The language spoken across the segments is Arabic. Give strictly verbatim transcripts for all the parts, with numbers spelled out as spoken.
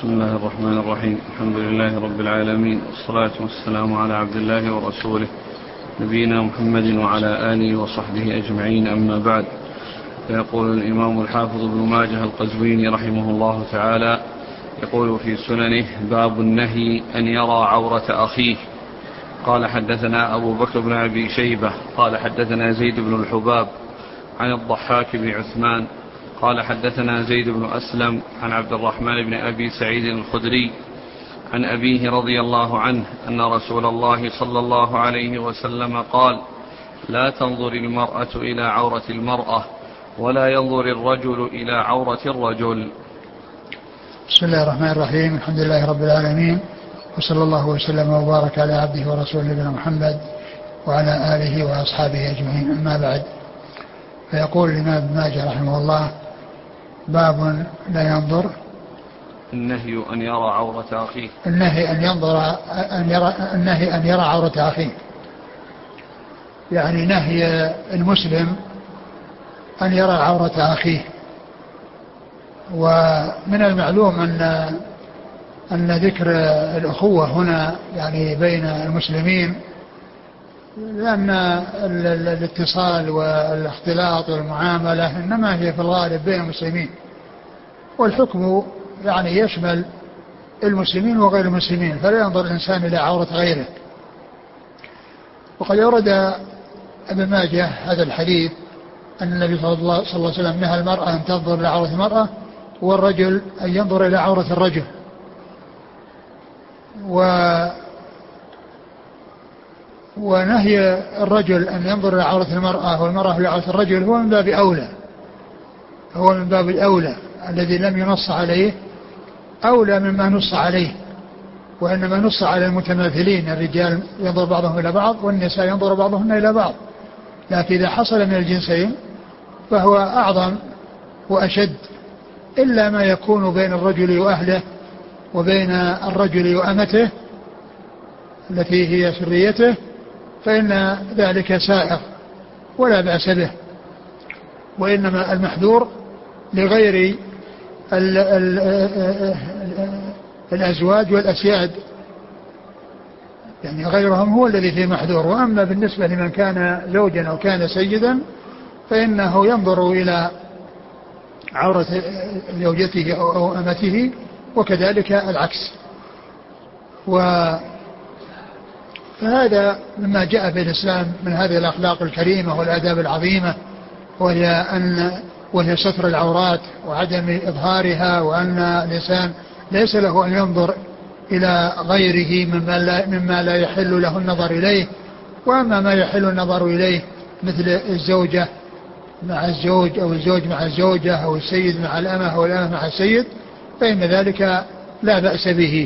بسم الله الرحمن الرحيم. الحمد لله رب العالمين، والصلاة والسلام على عبد الله ورسوله نبينا محمد وعلى آله وصحبه أجمعين، أما بعد. فيقول الإمام الحافظ ابن ماجه القزويني رحمه الله تعالى، يقول في سننه: باب النهي أن يرى عورة أخيه. قال حدثنا أبو بكر بن أبي شيبة قال حدثنا زيد بن الحباب عن الضحاك بن عثمان قال حدثنا زيد بن أسلم عن عبد الرحمن بن أبي سعيد الخدري عن أبيه رضي الله عنه أن رسول الله صلى الله عليه وسلم قال: لا تنظر المرأة إلى عورة المرأة ولا ينظر الرجل إلى عورة الرجل. بسم الله الرحمن الرحيم. الحمد لله رب العالمين، وصلى الله وسلم وبارك على عبده ورسوله نبينا محمد وعلى آله وأصحابه أجمعين، أما بعد. فيقول الإمام ابن ماجه رحمه الله: باب لا ينظر النهي أن يرى عورة أخيه. النهي أن ينظر أن يرى النهي أن يرى عورة أخيه، يعني نهي المسلم أن يرى عورة أخيه. ومن المعلوم أن أن ذكر الأخوة هنا يعني بين المسلمين، لأن الاتصال والاختلاط والمعاملة إنما هي في الغالب بين المسلمين، والحكم يعني يشمل المسلمين وغير المسلمين، فلا ينظر الإنسان إلى عورة غيره. وقد أورد ابن ماجه هذا الحديث أن النبي صلى الله عليه وسلم نهى المرأة أن تنظر إلى عورة المرأة، والرجل أن ينظر إلى عورة الرجل. و ونهي الرجل أن ينظر إلى عورة المرأة والمرأة إلى عورة الرجل هو من باب أولى، هو من باب الأولى الذي لم ينص عليه، أولى مما نص عليه. وإنما نص على المتماثلين، الرجال ينظر بعضهم إلى بعض والنساء ينظر بعضهن إلى بعض، لكن إذا حصل من الجنسين فهو أعظم وأشد، إلا ما يكون بين الرجل وأهله وبين الرجل وأمته التي هي سريته، فإن ذلك سائغ ولا بأس به. وإنما المحذور لغير ال ال الأزواج والأسياد، يعني غيرهم هو الذي فيه محذور. وأما بالنسبة لمن كان زوجا أو كان سيدا فإنه ينظر إلى عورة زوجته أو أمته، وكذلك العكس. فهذا مما جاء في الإسلام من هذه الأخلاق الكريمة والآداب العظيمة، وهي أن وهي ستر العورات وعدم إظهارها، وأن الإنسان ليس له أن ينظر إلى غيره مما لا, مما لا يحل له النظر إليه. وأما ما يحل النظر إليه مثل الزوجة مع الزوج أو الزوج مع الزوجة أو السيد مع الأمة أو الأمة مع السيد فإن ذلك لا بأس به.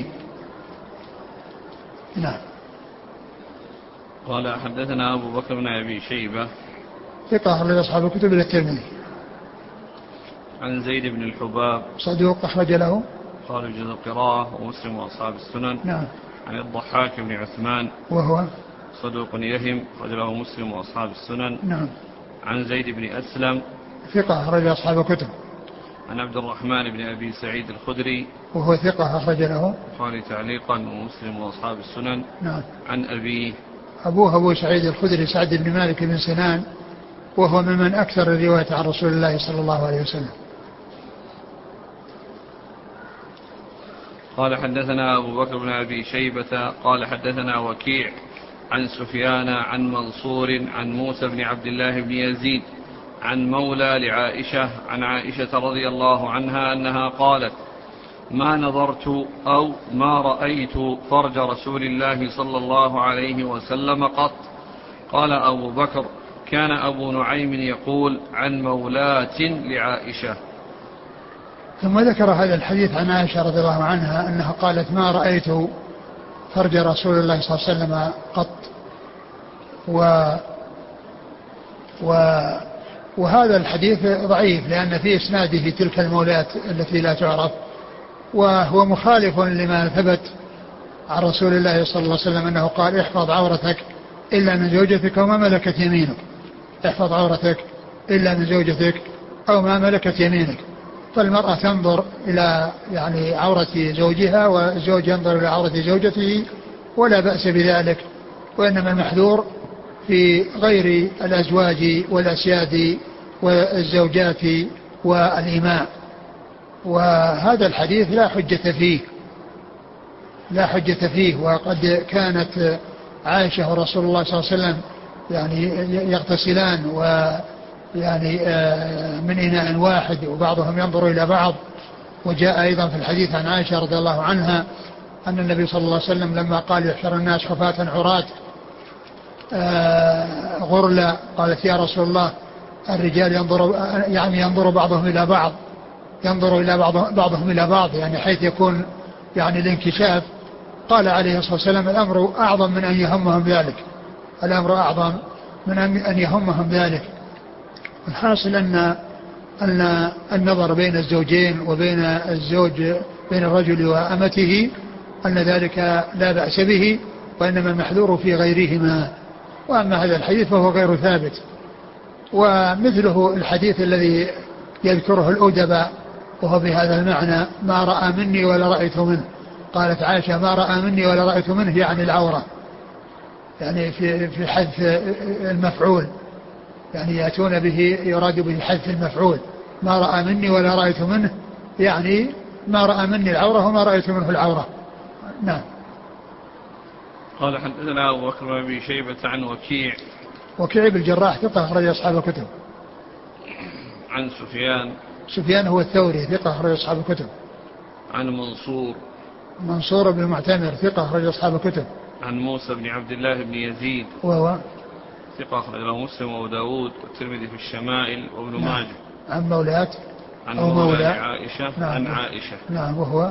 نعم. قال حدثنا أبو بكر بن أبي شيبة ثقة أخرج أصحاب الكتب إلى الترمذي. عن زيد بن الحباب صدوق أخرج له خارج القراءة ومسلم وأصحاب السنن. نعم. عن الضحاك بن عثمان وهو صدوق يهم أخرج له مسلم وأصحاب السنن. نعم. عن زيد بن أسلم ثقة أخرج أصحاب الكتب. عن عبد الرحمن بن أبي سعيد الخدري وهو ثقة أخرج له البخاري تعليقا ومسلم وأصحاب السنن. نعم. عن أبيه أبوه أبو سعيد الخدري سعد بن مالك بن سنان، وهو ممن أكثر الرواية عن رسول الله صلى الله عليه وسلم. قال حدثنا أبو بكر بن أبي شيبة قال حدثنا وكيع عن سفيان عن منصور عن موسى بن عبد الله بن يزيد عن مولى لعائشة عن عائشة رضي الله عنها أنها قالت: ما نظرت أو ما رأيت فرج رسول الله صلى الله عليه وسلم قط. قال أبو بكر: كان أبو نعيم يقول عن مولاة لعائشة. ثم ذكر هذا الحديث عن عائشة رضي الله عنها أنها قالت: ما رأيت فرج رسول الله صلى الله عليه وسلم قط. و و وهذا الحديث ضعيف لأن في إسناده تلك المولات التي لا تعرف، وهو مخالف لما ثبت عن رسول الله صلى الله عليه وسلم أنه قال: احفظ عورتك إلا من زوجتك وما ملكت يمينك. احفظ عورتك إلا من زوجتك أو ما ملكت يمينك. فالمرأة تنظر إلى يعني عورة زوجها والزوج ينظر إلى عورة زوجته ولا بأس بذلك، وإنما المحذور في غير الأزواج والأسياد والزوجات والإماء. وهذا الحديث لا حجة فيه لا حجة فيه وقد كانت عائشة ورسول الله صلى الله عليه وسلم يعني يغتسلان ويعني من إناء واحد وبعضهم ينظر إلى بعض. وجاء أيضا في الحديث عن عائشة رضي الله عنها أن النبي صلى الله عليه وسلم لما قال يحشر الناس حفاة عراة غرلا قالت يا رسول الله الرجال ينظر يعني ينظر بعضهم إلى بعض ينظر إلى بعض بعضهم إلى بعض يعني حيث يكون يعني الانكشاف. قال عليه الصلاة والسلام الأمر أعظم من أن يهمهم ذلك الأمر أعظم من أن يهمهم ذلك. الحاصل أن أن النظر بين الزوجين وبين الزوج بين الرجل وأمته أن ذلك لا بأس به، وإنما المحذور في غيرهما. وأما هذا الحديث فهو غير ثابت. ومثله الحديث الذي يذكره الأدباء وهو بهذا المعنى ما رأى مني ولا رأيت منه. قالت عائشة ما رأى مني ولا رأيت منه يعني العورة، يعني في في حذف المفعول، يعني يأتون به يراد به حذف المفعول. ما رأى مني ولا رأيت منه يعني ما رأى مني العورة وما رأيت منه العورة. نعم. قال حدثنا أبو بكر بن أبي شيبة عن وكيع وكيع بن الجراح ثقة أخرج أصحاب الكتب. عن سفيان سفيان هو الثوري ثقة أخرج أصحاب الكتب. عن منصور منصور بن معتمر ثقة أخرج أصحاب الكتب. عن موسى بن عبد الله بن يزيد وهو ثقة أخرج له مسلم وأبو داود والترمذي في الشمائل وابن نعم. ماجه. عن مولات عن أو مولى مولى عائشة. نعم. عن عائشة. نعم. وهو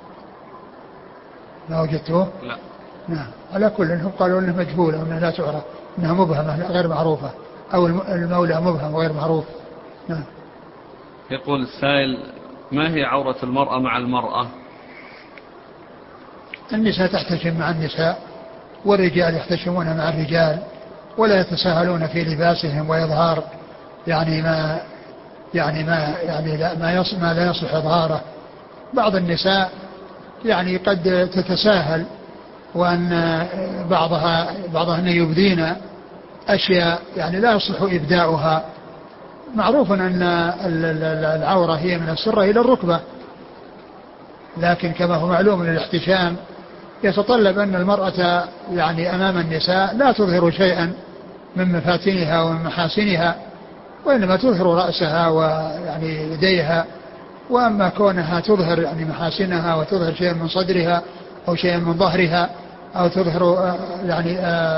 ما وجدته. لا. نعم. على كل انهم قالوا انه مجهول او انها لا تعرف انها مبهمة غير معروفة او المولى مبهم غير معروف. نعم. يقول السائل ما هي عورة المرأة مع المرأة؟ النساء تحتشم مع النساء والرجال يحتشمون مع الرجال ولا يتساهلون في لباسهم وإظهار يعني ما يعني ما يعني لا ما يص ما لا يصلح إظهاره. بعض النساء يعني قد تتساهل وأن بعضها بعضهن يبدين أشياء يعني لا يصلح إبداؤها. معروف أن العورة هي من السرة إلى الركبة، لكن كما هو معلوم أن الاحتشام يتطلب أن المرأة يعني أمام النساء لا تظهر شيئا من مفاتنها ومن محاسنها، وإنما تظهر رأسها ويعني يديها. وأما كونها تظهر يعني محاسنها وتظهر شيئا من صدرها أو شيئا من ظهرها أو تظهر يعني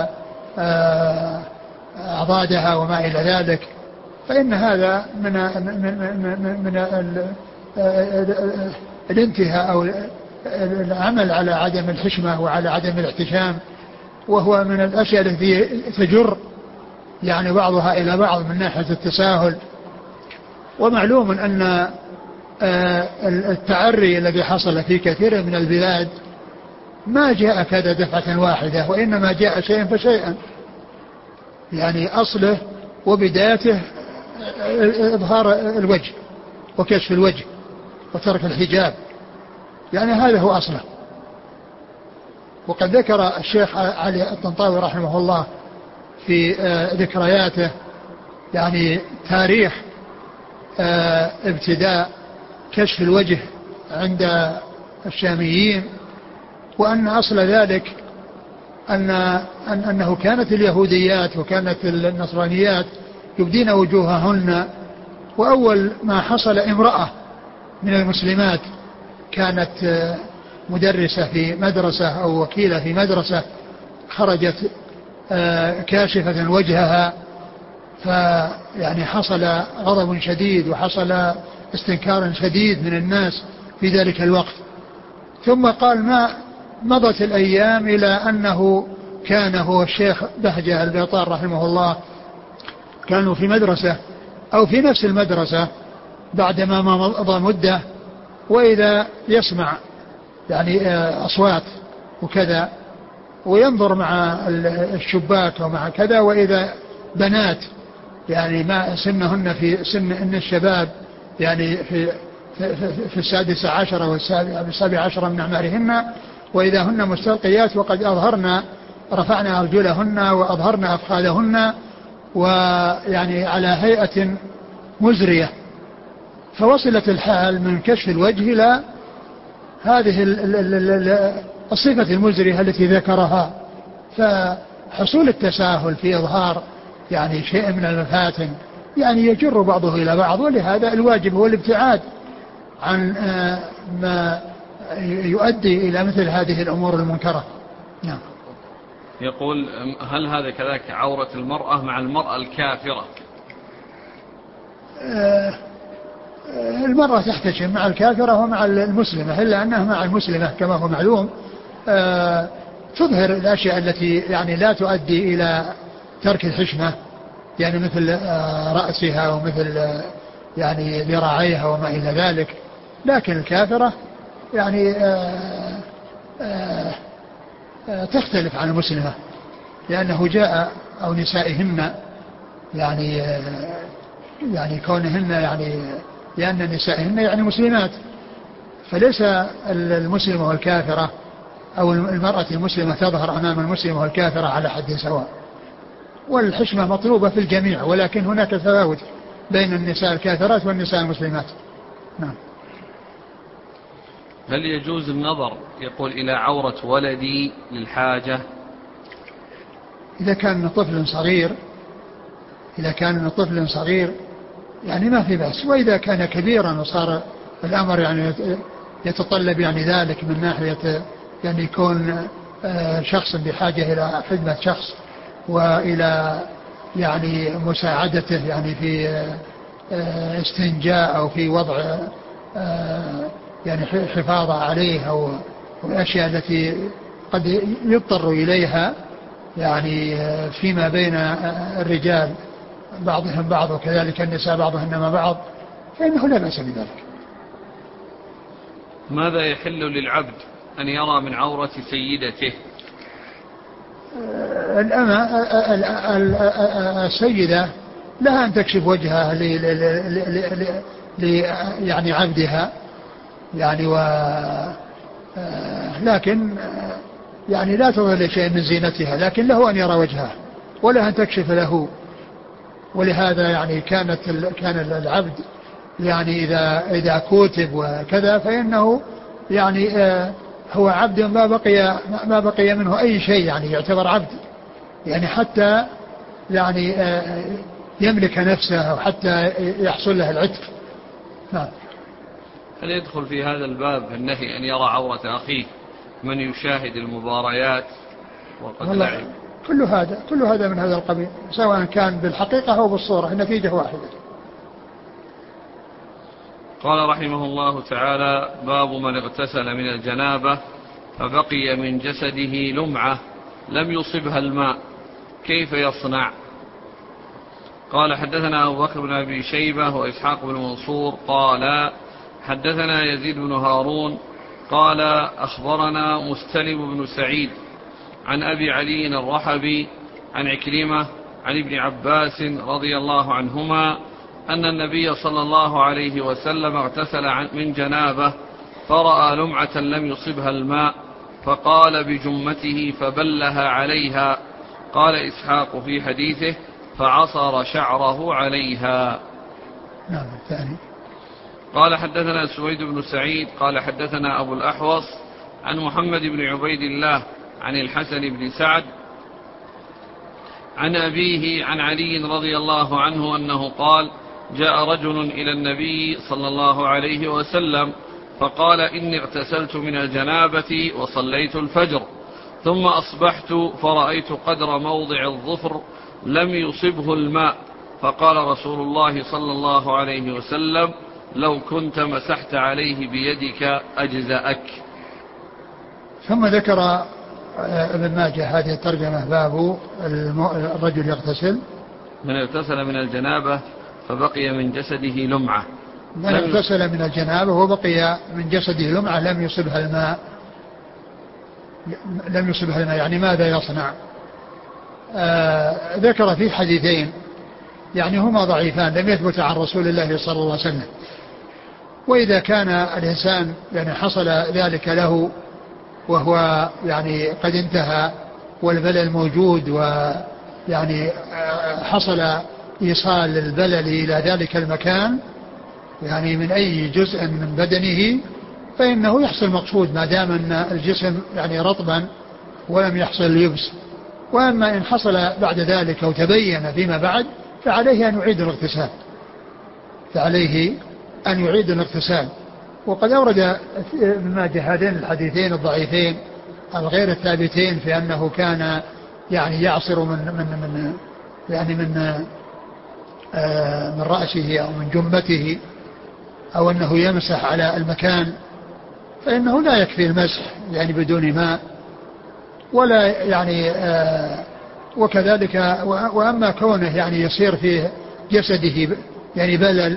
أعضادها وما إلى ذلك، فإن هذا من من من الانتهاء أو العمل على عدم الحشمة وعلى عدم الاحتشام، وهو من الأشياء التي تجر يعني بعضها إلى بعض من ناحية التساهل. ومعلوم أن التعري الذي حصل في كثير من البلاد ما جاء كذا دفعة واحدة، وإنما جاء شيئا فشيئا، يعني أصله وبدايته إظهار الوجه وكشف الوجه وترك الحجاب، يعني هذا هو أصله. وقد ذكر الشيخ علي الطنطاوي رحمه الله في ذكرياته يعني تاريخ ابتداء كشف الوجه عند الشاميين، وأن أصل ذلك أن أنه كانت اليهوديات وكانت النصرانيات يبدين وجوههن. وأول ما حصل امرأة من المسلمات كانت مدرسة في مدرسة أو وكيلة في مدرسة، خرجت كاشفة وجهها، فيعني حصل غضب شديد وحصل استنكار شديد من الناس في ذلك الوقت. ثم قال ما مضت الأيام إلى أنه كان هو الشيخ بهجة البيطار رحمه الله كانوا في مدرسة أو في نفس المدرسة بعدما مضى مدة، وإذا يسمع يعني أصوات وكذا وينظر مع الشباك ومع كذا، وإذا بنات يعني ما سنهن في سن إن الشباب يعني في في السادسة عشرة والسابع عشرة من أعمارهن، وإذا هن مستلقيات وقد أظهرن رفعنا أرجلهن وأظهرن أفخاذهن ويعني على هيئة مزرية، فوصلت الحال من كشف الوجه إلى هذه الصفة المزرية التي ذكرها. فحصول التساهل في إظهار يعني شيء من المفاتن يعني يجر بعضه إلى بعض، ولهذا الواجب هو الابتعاد عن ما يؤدي إلى مثل هذه الأمور المنكرة. نعم. يقول هل هذا كذلك عورة المرأة مع المرأة الكافرة؟ المرأة تحتشم مع الكافرة ومع المسلمة، إلا أنها مع المسلمة كما هو معلوم تظهر الأشياء التي يعني لا تؤدي إلى ترك الحشمة، يعني مثل رأسها ومثل يعني ذراعيها وما إلى ذلك. لكن الكافرة يعني آآ آآ تختلف عن المسلمة، لأنه جاء أو نسائهن يعني يعني كونهن يعني لأن نسائهن يعني مسلمات، فليس المسلمة والكافرة أو المرأة المسلمة تظهر أمام المسلمة والكافرة على حد سواء، والحشمة مطلوبة في الجميع، ولكن هناك تفاوت بين النساء الكافرات والنساء المسلمات. نعم. هل يجوز النظر يقول إلى عورة ولدي للحاجة؟ إذا كان طفل صغير إذا كان طفل صغير يعني ما في بأس، وإذا كان كبيرا وصار الأمر يعني يتطلب يعني ذلك من ناحية يعني يكون شخص بحاجة إلى خدمة شخص وإلى يعني مساعدته يعني في استنجاء أو في وضع يعني حفاظة عليه أو الأشياء التي قد يضطر إليها يعني فيما بين الرجال بعضهم بعض وكذلك النساء بعضهن مع بعض، فإنه لا بأس بذلك. ماذا يحل للعبد أن يرى من عورة سيدته؟ الأمة السيدة لها أن تكشف وجهها ل يعني عبدها يعني و لكن يعني لا تظهر شيء من زينتها، لكن له أن يرى وجهها ولا أن تكشف له. ولهذا يعني كانت كان العبد يعني إذا إذا كتب وكذا فإنه يعني هو عبد ما بقي ما بقي منه أي شيء، يعني يعتبر عبد يعني حتى يعني يملك نفسه وحتى يحصل له العتق. نعم. هل يدخل في هذا الباب النهي أن يرى عورة أخيه من يشاهد المباريات وقد لعب؟ كل هذا كل هذا من هذا القبيل، سواء كان بالحقيقة أو بالصورة، النتيجة واحدة. قال رحمه الله تعالى: باب من اغتسل من الجنابة فبقي من جسده لمعة لم يصبها الماء كيف يصنع؟ قال: حدثنا أبو بكر بن أبي شيبة وإسحاق بن منصور قال حدثنا يزيد بن هارون قال أخبرنا مستلم بن سعيد عن أبي علي الرحبي عن عكرمة عن ابن عباس رضي الله عنهما أن النبي صلى الله عليه وسلم اغتسل من جنابه فرأى لمعة لم يصبها الماء فقال بجمته فبلها عليها. قال إسحاق في حديثه: فعصر شعره عليها. نعم. الثاني قال: حدثنا سويد بن سعيد قال حدثنا أبو الأحوص عن محمد بن عبيد الله عن الحسن بن سعد عن أبيه عن علي رضي الله عنه أنه قال: جاء رجل إلى النبي صلى الله عليه وسلم فقال: إني اغتسلت من الجنابة وصليت الفجر ثم أصبحت فرأيت قدر موضع الظفر لم يصبه الماء، فقال رسول الله صلى الله عليه وسلم: لو كنت مسحت عليه بيدك أجزأك. ثم ذكر ابن ماجه هذه الترجمة: باب الرجل يغتسل من اغتسل من الجنابة فبقي من جسده لمعة من اغتسل من الجنابة وبقي من جسده لمعة لم يصبها الماء لم يصبها الماء يعني ماذا يصنع؟ آه ذكر في حديثين يعني هما ضعيفان لم يثبت عن رسول الله صلى الله عليه وسلم. وإذا كان الإنسان يعني حصل ذلك له وهو يعني قد انتهى والبلل موجود ويعني حصل إيصال البلل إلى ذلك المكان يعني من أي جزء من بدنه فإنه يحصل مقصود ما دام أن الجسم يعني رطبا ولم يحصل اليبس. وأما إن حصل بعد ذلك أو تبين فيما بعد فعليه أن يعيد الاغتسال فعليه أن يعيد الاغتسال. وقد أورد ابن ماجه هذين الحديثين الضعيفين الغير الثابتين في أنه كان يعني يعصر من من من يعني من آه من رأسه أو من جمته أو أنه يمسح على المكان فإنه لا يكفي المسح يعني بدون ماء ولا يعني آه وكذلك. وأما كونه يعني يصير في جسده يعني بلل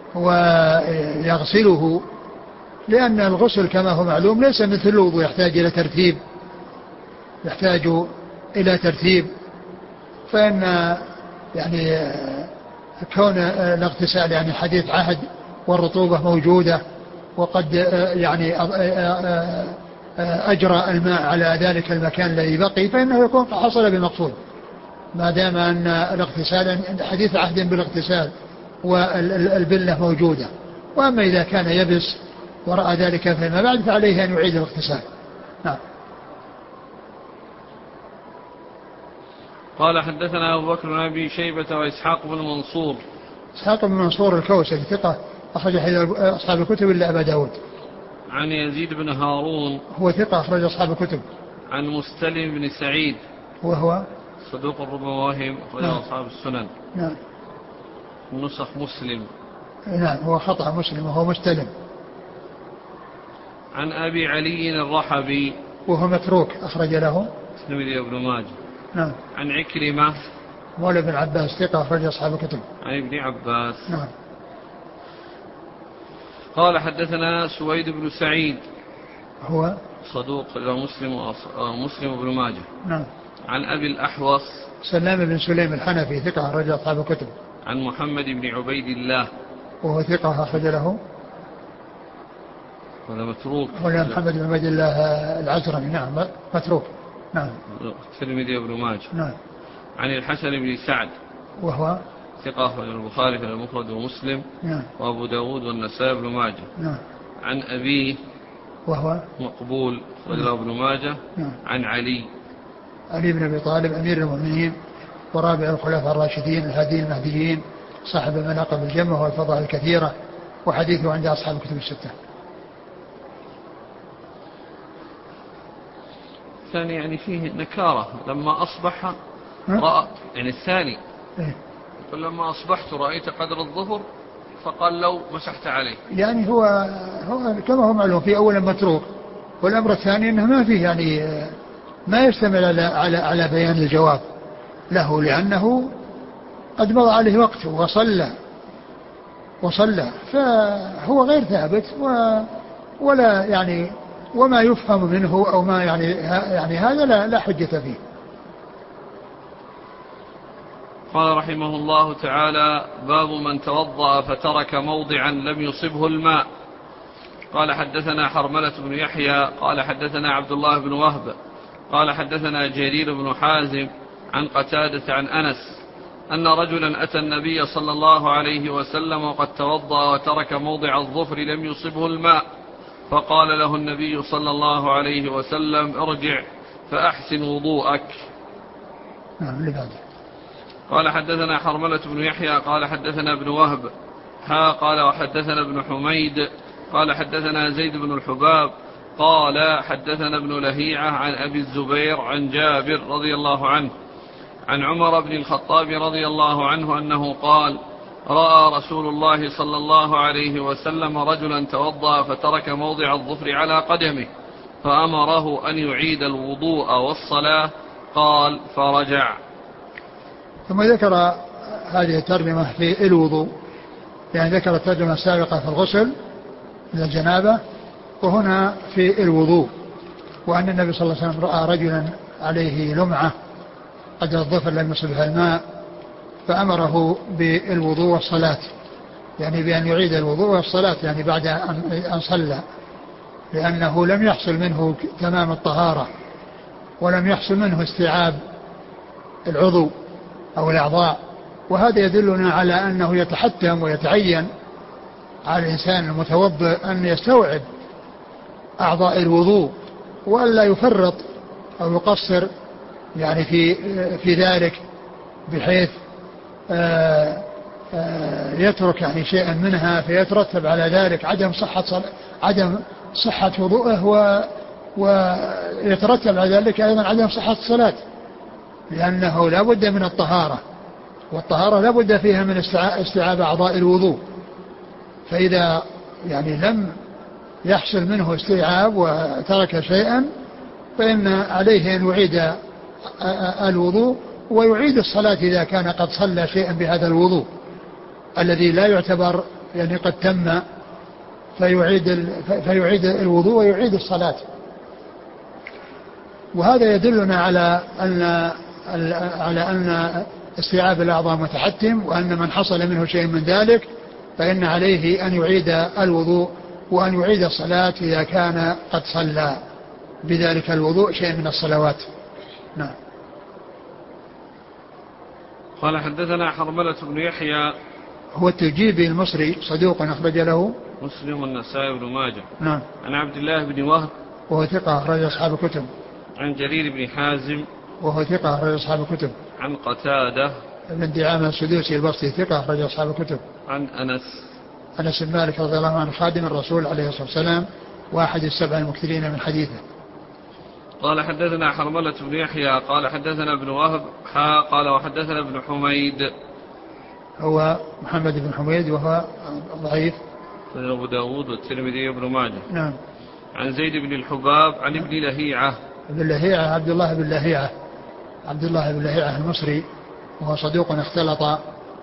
ويغسله لأن الغسل كما هو معلوم ليس مثل الوضوء يحتاج إلى ترتيب يحتاج إلى ترتيب فإن يعني كون الاغتسال يعني حديث عهد والرطوبة موجودة وقد يعني أجرى الماء على ذلك المكان الذي بقي فإنه يكون حصل بالمقصود ما دام أن الاغتسال حديث عهد بالاغتسال والبلة موجودة. وأما إذا كان يبس ورأى ذلك فيما بعد فعليه أن يعيد الاغتسال. نعم. قال حدثنا أبو بكر بن أبي شيبة وإسحاق بن منصور. إسحاق بن منصور الكوسري ثقة أخرج أصحاب الكتب إلا أبا داود. عن يزيد بن هارون هو ثقة أخرج أصحاب الكتب. عن مستلم بن سعيد وهو صدوق ربما وهم أخرج أصحاب السنن. نعم. نسخ مسلم. نعم هو خطأ مسلم وهو مستلم. عن أبي علي الرحبي وهو متروك أخرج له الترمذي وابن ماجه. نعم. عن عكرمة مولى بن عباس ثقة أخرج أصحاب الكتب. عن ابن عباس. نعم. قال حدثنا سويد بن سعيد هو صدوق مسلم ومسلم وابن ماجه. نعم. عن أبي الأحوص سلام بن سليم الحنفي ثقة أخرج أصحاب الكتب. عن محمد بن عبيد الله وهو ثقة أخرج له ولا متروك ولا محمد بن عبيد الله العزرمي. نعم متروك. نعم. الترمذي وابن ماجه. نعم. عن الحسن بن سعد وهو ثقة أخرج البخاري في المفرد ومسلم. نعم. وأبو داود والنسائي بن ماجه. نعم. عن أبيه وهو مقبول أخرج ابن ماجه. نعم. عن علي علي بن أبي طالب أمير المؤمنين ورابع الخلفاء الراشدين الهاديين المهديين صاحب المناقب الجمة والفضائل الكثيرة وحديثه عند أصحاب الكتب الستة. الثاني يعني فيه نكارة لما أصبح رأى يعني الثاني إيه؟ لما أصبحت رأيت قدر الظهر فقال لو مسحت عليه يعني هو, هو كما هو معلوم في أولا متروك والأمر الثاني أنه ما فيه يعني ما يشتمل على, على, على بيان الجواب له لأنه قد مضى عليه وقت وصلى وصلى فهو غير ثابت ولا يعني وما يفهم منه أو ما يعني يعني هذا لا, لا حجة فيه. قال رحمه الله تعالى باب من توضأ فترك موضعا لم يصبه الماء. قال حدثنا حرملة بن يحيى قال حدثنا عبد الله بن وهب قال حدثنا جرير بن حازم عن قتادة عن أنس أن رجلا أتى النبي صلى الله عليه وسلم وقد توضأ وترك موضع الظفر لم يصبه الماء فقال له النبي صلى الله عليه وسلم ارجع فأحسن وضوءك. قال حدثنا حرملة بن يحيى قال حدثنا ابن وهب ها قال وحدثنا ابن حميد قال حدثنا زيد بن الحباب قال حدثنا ابن لهيعة عن أبي الزبير عن جابر رضي الله عنه عن عمر بن الخطاب رضي الله عنه أنه قال رأى رسول الله صلى الله عليه وسلم رجلا توضأ فترك موضع الظفر على قدمه فأمره أن يعيد الوضوء والصلاة قال فرجع. ثم ذكر هذه الترجمة في الوضوء يعني ذكر الترجمة السابقة في الغسل من الجنابة وهنا في الوضوء وأن النبي صلى الله عليه وسلم رأى رجلا عليه لمعة قدر الظفر لم يصبها الماء فأمره بالوضوء والصلاة يعني بأن يعيد الوضوء والصلاة يعني بعد أن صلى، لأنه لم يحصل منه تمام الطهارة ولم يحصل منه استيعاب العضو أو الأعضاء. وهذا يدلنا على أنه يتحتم ويتعين على الإنسان المتوضئ أن يستوعب أعضاء الوضوء وأن لا يفرط أو يقصر يعني في في ذلك، بحيث آآ آآ يترك يعني شيئا منها فيترتب على ذلك عدم صحة عدم صحة وضوءه، ويترتب على ذلك أيضا عدم صحة الصلاة، لأنه لا بد من الطهارة، والطهارة لا بد فيها من استيعاب أعضاء الوضوء. فإذا يعني لم يحصل منه استيعاب وترك شيئا فإن عليه أن يعيد الوضوء ويعيد الصلاة إذا كان قد صلى شيئا بهذا الوضوء الذي لا يعتبر يعني قد تم، فيعيد فيعيد الوضوء ويعيد الصلاة. وهذا يدلنا على أن على أن استيعاب الأعضاء متحتم، وأن من حصل منه شيء من ذلك فإن عليه أن يعيد الوضوء وأن يعيد الصلاة إذا كان قد صلى بذلك الوضوء شيء من الصلوات. نعم. قال حدثنا حرملة بن يحيى هو التجيبي المصري صدوق أخرج له مسلم والنسائي بن ماجه. نعم. عن عبد الله بن وهب وهو ثقة أخرج أصحاب الكتب. عن جرير بن حازم وهو ثقة أخرج أصحاب الكتب. عن قتادة ابن دعامة السدوسي البصري ثقة أخرج أصحاب الكتب. عن أنس أنس بن مالك رضي الله عنه خادم الرسول عليه الصلاة والسلام واحد السبع المكثرين من حديثه. قال حدثنا حرملة بن يحيى قال حدثنا ابن وهب حا قال وحدثنا ابن حميد هو محمد بن حميد وهو ضعيف أبو داود والترمذي وابن ماجه. نعم. عن زيد بن الحباب عن ابن لهيعة ابن لهيعة عبد الله بن لهيعة عبد الله بن لهيعة المصري وهو صدوق اختلط،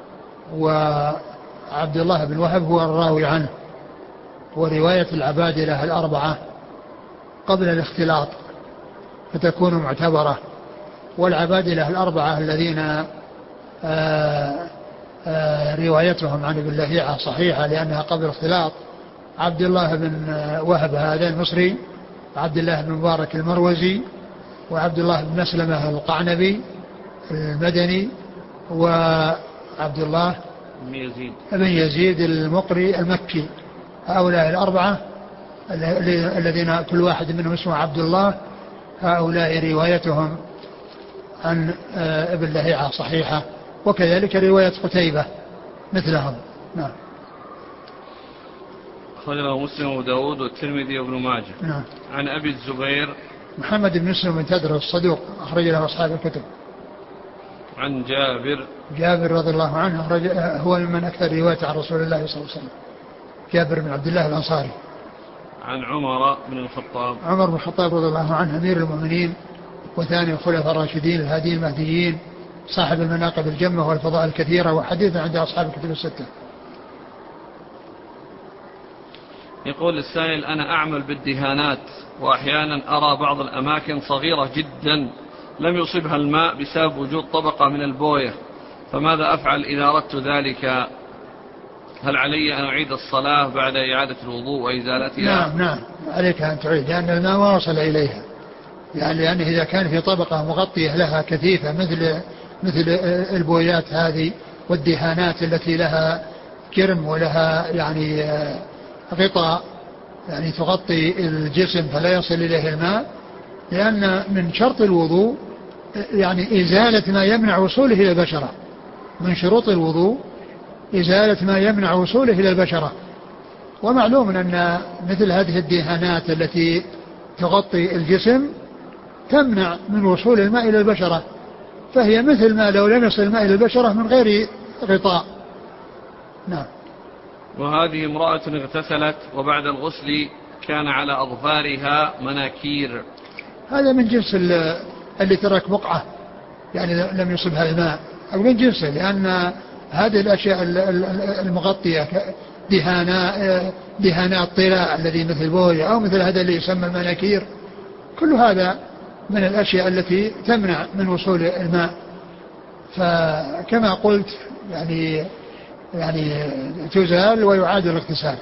وعبد الله بن وهب هو الراوي عنه، ورواية العبادلة الأربعة قبل الاختلاط فتكون معتبرة، والعبادلة الأربعة الذين آآ آآ روايتهم عن ابن لهيعة صحيحة لأنها قبل الاختلاط عبد الله بن وهب هذا المصري، عبد الله بن مبارك المروزي، وعبد الله بن مسلمة القعنبي المدني، وعبد الله بن يزيد بن يزيد المقري المكي. هؤلاء الأربعة الذين كل واحد منهم اسمه عبد الله، هؤلاء روايتهم عن ابن لهيعة صحيحة، وكذلك رواية قتيبة مثلهم. نعم. أخرجه مسلم وداود والترمذي وابن ماجه. نعم. عن أبي الزبير محمد بن مسلم بن تدرس الصدوق أخرج له أصحاب الكتب. عن جابر جابر رضي الله عنه هو من أكثر رواية عن رسول الله صلى الله عليه وسلم، جابر بن عبد الله الأنصاري. عن عمر بن الخطاب عمر بن الخطاب رضي الله عنه أمير المؤمنين وثاني الخلفاء الراشدين الهاديين المهديين صاحب المناقب الجمة والفضائل الكثيرة، وحديث عند أصحاب الكتب الستة. يقول السائل: أنا أعمل بالدهانات وأحيانا أرى بعض الأماكن صغيرة جدا لم يصبها الماء بسبب وجود طبقة من البوية، فماذا أفعل إذا أردت ذلك؟ هل علي أن أعيد الصلاة بعد إعادة الوضوء وإزالتها؟ نعم نعم عليك أن تعيد، لأن الماء ما وصل إليها، يعني لأنه إذا كان في طبقة مغطية لها كثيفة مثل مثل البويات هذه والدهانات التي لها كرم ولها يعني غطاء يعني تغطي الجسم فلا يصل إليه الماء، لأن من شرط الوضوء يعني إزالة ما يمنع وصوله إلى البشرة، من شروط الوضوء إزالة ما يمنع وصوله إلى البشرة. ومعلوم أن مثل هذه الدهانات التي تغطي الجسم تمنع من وصول الماء إلى البشرة، فهي مثل ما لو لم يصل الماء إلى البشرة من غير غطاء. نعم. وهذه امرأة اغتسلت وبعد الغسل كان على أظفارها مناكير، هذا من جنس اللي ترك بقعة يعني لم يصبها الماء، أو من جنسه، لأن هذه الأشياء المغطية دهانات دهانات طلاء الذي مثل بوية أو مثل هذا اللي يسمى المناكير، كل هذا من الأشياء التي تمنع من وصول الماء. فكما قلت يعني يعني تزال ويعاد الاغتسال.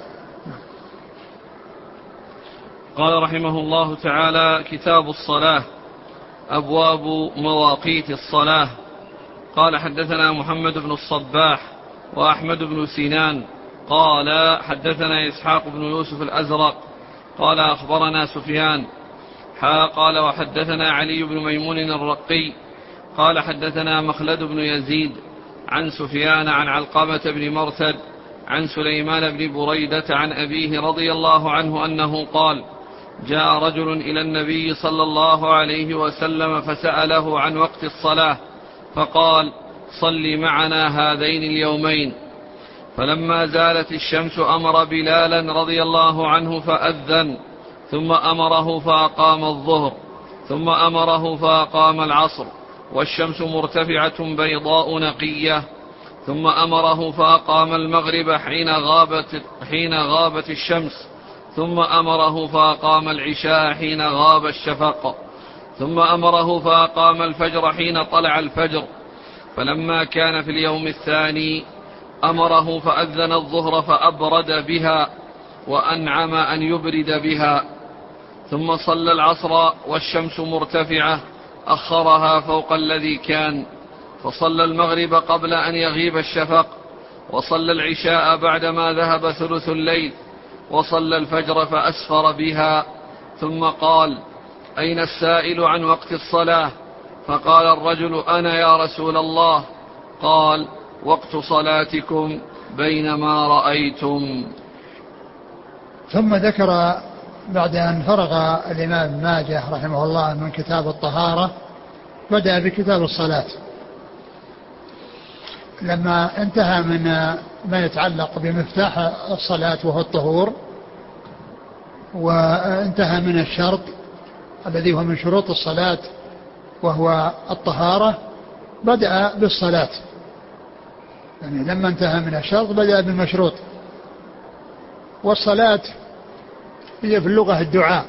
قال رحمه الله تعالى: كتاب الصلاة، أبواب مواقيت الصلاة. قال: حدثنا محمد بن الصباح وأحمد بن سنان قال: حدثنا إسحاق بن يوسف الأزرق قال: أخبرنا سفيان حا قال: وحدثنا علي بن ميمون الرقي قال: حدثنا مخلد بن يزيد عن سفيان عن علقمة بن مرثد عن سليمان بن بريدة عن أبيه رضي الله عنه أنه قال: جاء رجل إلى النبي صلى الله عليه وسلم فسأله عن وقت الصلاة فقال: صل معنا هذين اليومين. فلما زالت الشمس أمر بلالا رضي الله عنه فأذن، ثم أمره فأقام الظهر، ثم أمره فأقام العصر والشمس مرتفعة بيضاء نقية، ثم أمره فأقام المغرب حين غابت, حين غابت الشمس، ثم أمره فأقام العشاء حين غاب الشفق، ثم أمره فأقام الفجر حين طلع الفجر. فلما كان في اليوم الثاني أمره فأذن الظهر فأبرد بها وأنعم أن يبرد بها، ثم صلى العصر والشمس مرتفعة أخرها فوق الذي كان، فصلى المغرب قبل أن يغيب الشفق، وصلى العشاء بعدما ذهب ثلث الليل، وصلى الفجر فأسفر بها، ثم قال: أين السائل عن وقت الصلاة؟ فقال الرجل: أنا يا رسول الله. قال: وقت صلاتكم بينما رأيتم. ثم ذكر بعد أن فرغ الإمام ماجه رحمه الله من كتاب الطهارة بدأ بكتاب الصلاة. لما انتهى من ما يتعلق بمفتاح الصلاة وهو الطهور، وانتهى من الشرط الذي هو من شروط الصلاة وهو الطهارة، بدأ بالصلاة. يعني لما انتهى من الشرط بدأ بالمشروط. والصلاة هي في اللغة الدعاء،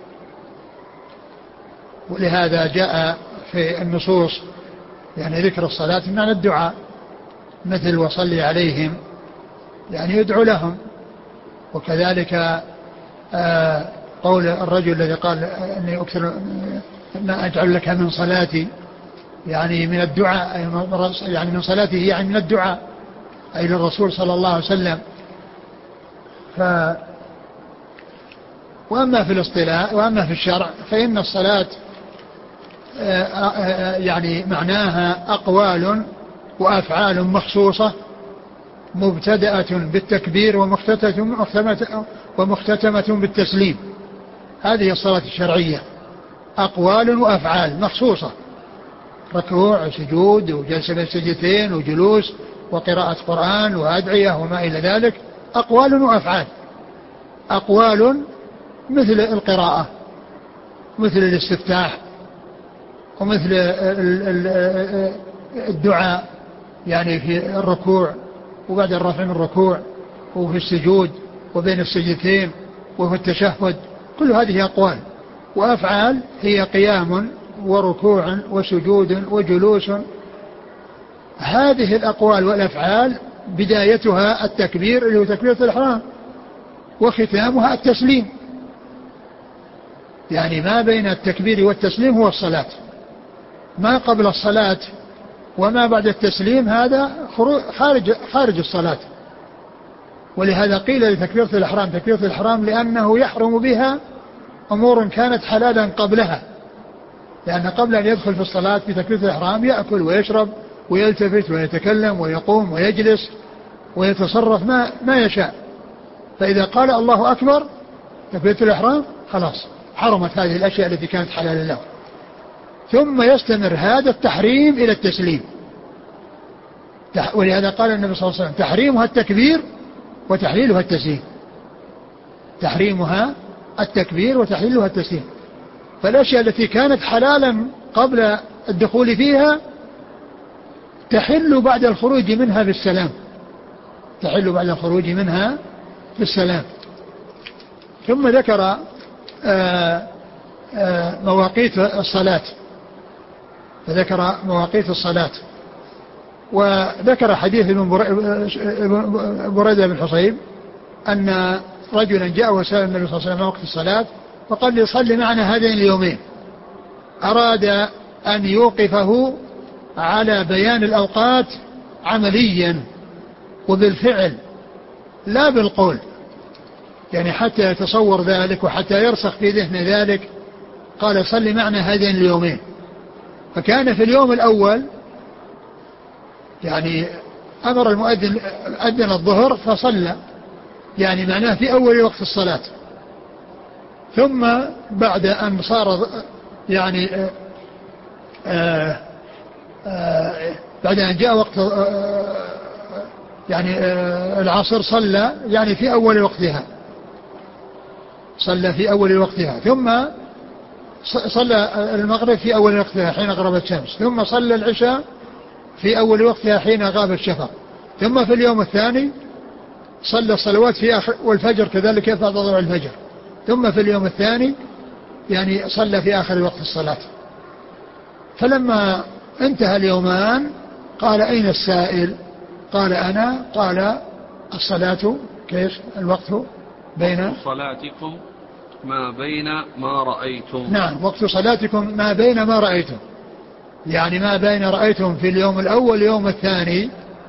ولهذا جاء في النصوص يعني ذكر الصلاة معنى الدعاء، مثل وصلي عليهم يعني يدعو لهم. وكذلك آه قول الرجل الذي قال أني أكثر ما أجعل لك من صلاتي، يعني من الدعاء، يعني من صلاته يعني من الدعاء، أي للرسول صلى الله عليه وسلم. ف وأما في الاصطلاح وأما في الشرع فإن الصلاة يعني معناها أقوال وأفعال مخصوصة مبتدأة بالتكبير ومختتمة بالتسليم. هذه الصلاة الشرعية، أقوال وأفعال مخصوصة، ركوع وسجود وجلسة بين السجدتين وجلوس وقراءة قرآن وأدعية وما إلى ذلك، أقوال وأفعال. أقوال مثل القراءة، مثل الاستفتاح، ومثل الدعاء يعني في الركوع وبعد الرفع من الركوع، وفي السجود وبين السجدتين، وفي التشهد. كل هذه أقوال. وأفعال هي قيام وركوع وسجود وجلوس. هذه الأقوال والأفعال بدايتها التكبير اللي هو تكبيرة الإحرام، وختامها التسليم. يعني ما بين التكبير والتسليم هو الصلاة. ما قبل الصلاة وما بعد التسليم هذا خارج خارج الصلاة. ولهذا قيل لتكبيرة الإحرام تكبيرة الإحرام لأنه يحرم بها أمور كانت حلالا قبلها، لأن قبل أن يدخل في الصلاة بتكبيرة الإحرام يأكل ويشرب ويلتفت ويتكلم ويقوم ويجلس ويتصرف ما, ما يشاء. فإذا قال الله أكبر تكبيرة الإحرام خلاص حرمت هذه الأشياء التي كانت حلالا له. ثم يستمر هذا التحريم إلى التسليم. ولهذا قال النبي صلى الله عليه وسلم: تحريمها التكبير وتحليلها التسليم. تحريمها التكبير وتحليلها التسليم. فالأشياء التي كانت حلالا قبل الدخول فيها تحل بعد الخروج منها بالسلام، تحل بعد الخروج منها بالسلام. ثم ذكر آآ آآ مواقيت الصلاة، فذكر مواقيت الصلاة وذكر حديث ابن بريدة بن حصيب أن رجلا جاء وسأل النبي صلى الله عليه وسلم وقت الصلاة فقال لي صل معنا هذين اليومين. أراد أن يوقفه على بيان الأوقات عمليا وبالفعل لا بالقول، يعني حتى يتصور ذلك وحتى يرسخ في ذهن ذلك. قال صل معنا هذين اليومين. فكان في اليوم الأول يعني أمر المؤذن أذن الظهر فصلى، يعني معناه في أول وقت الصلاة. ثم بعد أن صار يعني آآ آآ بعد أن جاء وقت يعني العصر صلى يعني في أول وقتها، صلى في أول وقتها. ثم صلى المغرب في أول وقتها حين غربت الشمس. ثم صلى العشاء في أول وقتها حين غاب الشفق. ثم في اليوم الثاني صلى الصلوات في آخر، والفجر كذلك بعد طلوع الفجر. ثم في اليوم الثاني يعني صلى في آخر وقت الصلاة. فلما انتهى اليومان قال أين السائل؟ قال أنا. قال الصلاة كيف الوقت بين صلاتكم ما بين ما رأيتم. نعم، وقت صلاتكم ما بين ما رأيتم، يعني ما بين رأيتم في اليوم الأول واليوم الثاني.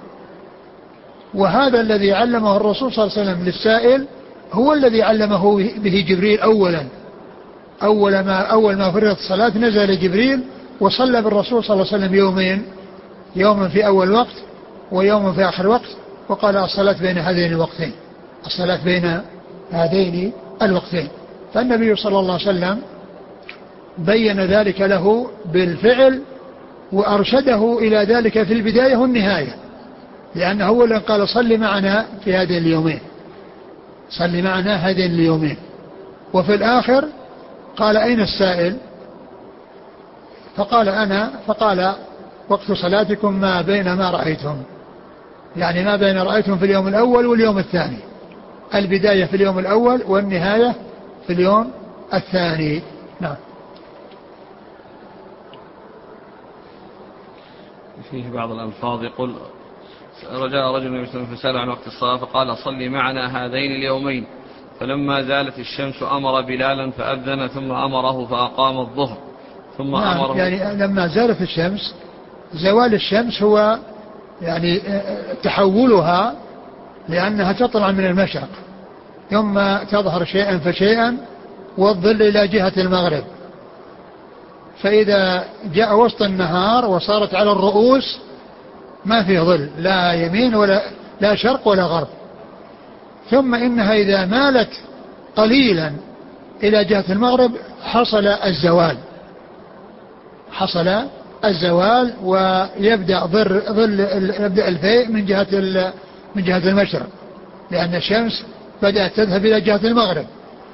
وهذا الذي علمه الرسول صلى الله عليه وسلم للسائل هو الذي علمه به جبريل أولا. أول ما أول ما فرضت الصلاة نزل جبريل وصلى بالرسول صلى الله عليه وسلم يومين، يوما في أول وقت ويوما في آخر وقت، وقال الصلاة بين هذين الوقتين، الصلاة بين هذين الوقتين. فالنبي صلى الله عليه وسلم بين ذلك له بالفعل وأرشده إلى ذلك في البداية والنهاية، لأنه أولا قال صل معنا في هذين اليومين، صل معنا هذين اليومين. وفي الآخر قال أين السائل؟ فقال أنا. فقال وقت صلاتكم ما بين ما رأيتم، يعني ما بين رأيتم في اليوم الأول واليوم الثاني، البداية في اليوم الأول والنهاية في اليوم الثاني. نعم. فيه بعض الألفاظ يقول رجاء رجل فسأل عن وقت الصلاة فقال صل معنا هذين اليومين، فلما زالت الشمس أمر بلالا فأذن ثم أمره فأقام الظهر ثم نعم أمره. يعني لما زالت الشمس، زوال الشمس هو يعني تحولها، لأنها تطلع من المشرق ثم تظهر شيئا فشيئا والظل إلى جهة المغرب. فإذا جاء وسط النهار وصارت على الرؤوس ما في ظل، لا يمين ولا لا شرق ولا غرب. ثم إنها إذا مالت قليلا إلى جهة المغرب حصل الزوال، حصل الزوال ويبدأ ظل, ظل يبدأ الفيء من جهة من جهة المشرق، لأن الشمس بدأت تذهب إلى جهة المغرب.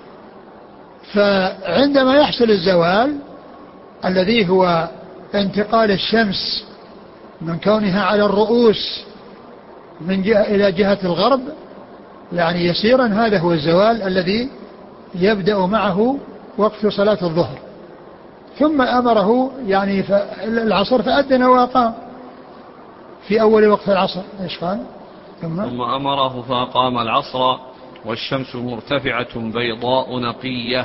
فعندما يحصل الزوال الذي هو انتقال الشمس من كونها على الرؤوس من جهة إلى جهة الغرب، يعني يسيرا، هذا هو الزوال الذي يبدأ معه وقت صلاة الظهر. ثم أمره يعني العصر فأذن وأقام في أول وقت العصر. إيش قال؟ ثم, ثم أمره فأقام العصر والشمس مرتفعة بيضاء نقية.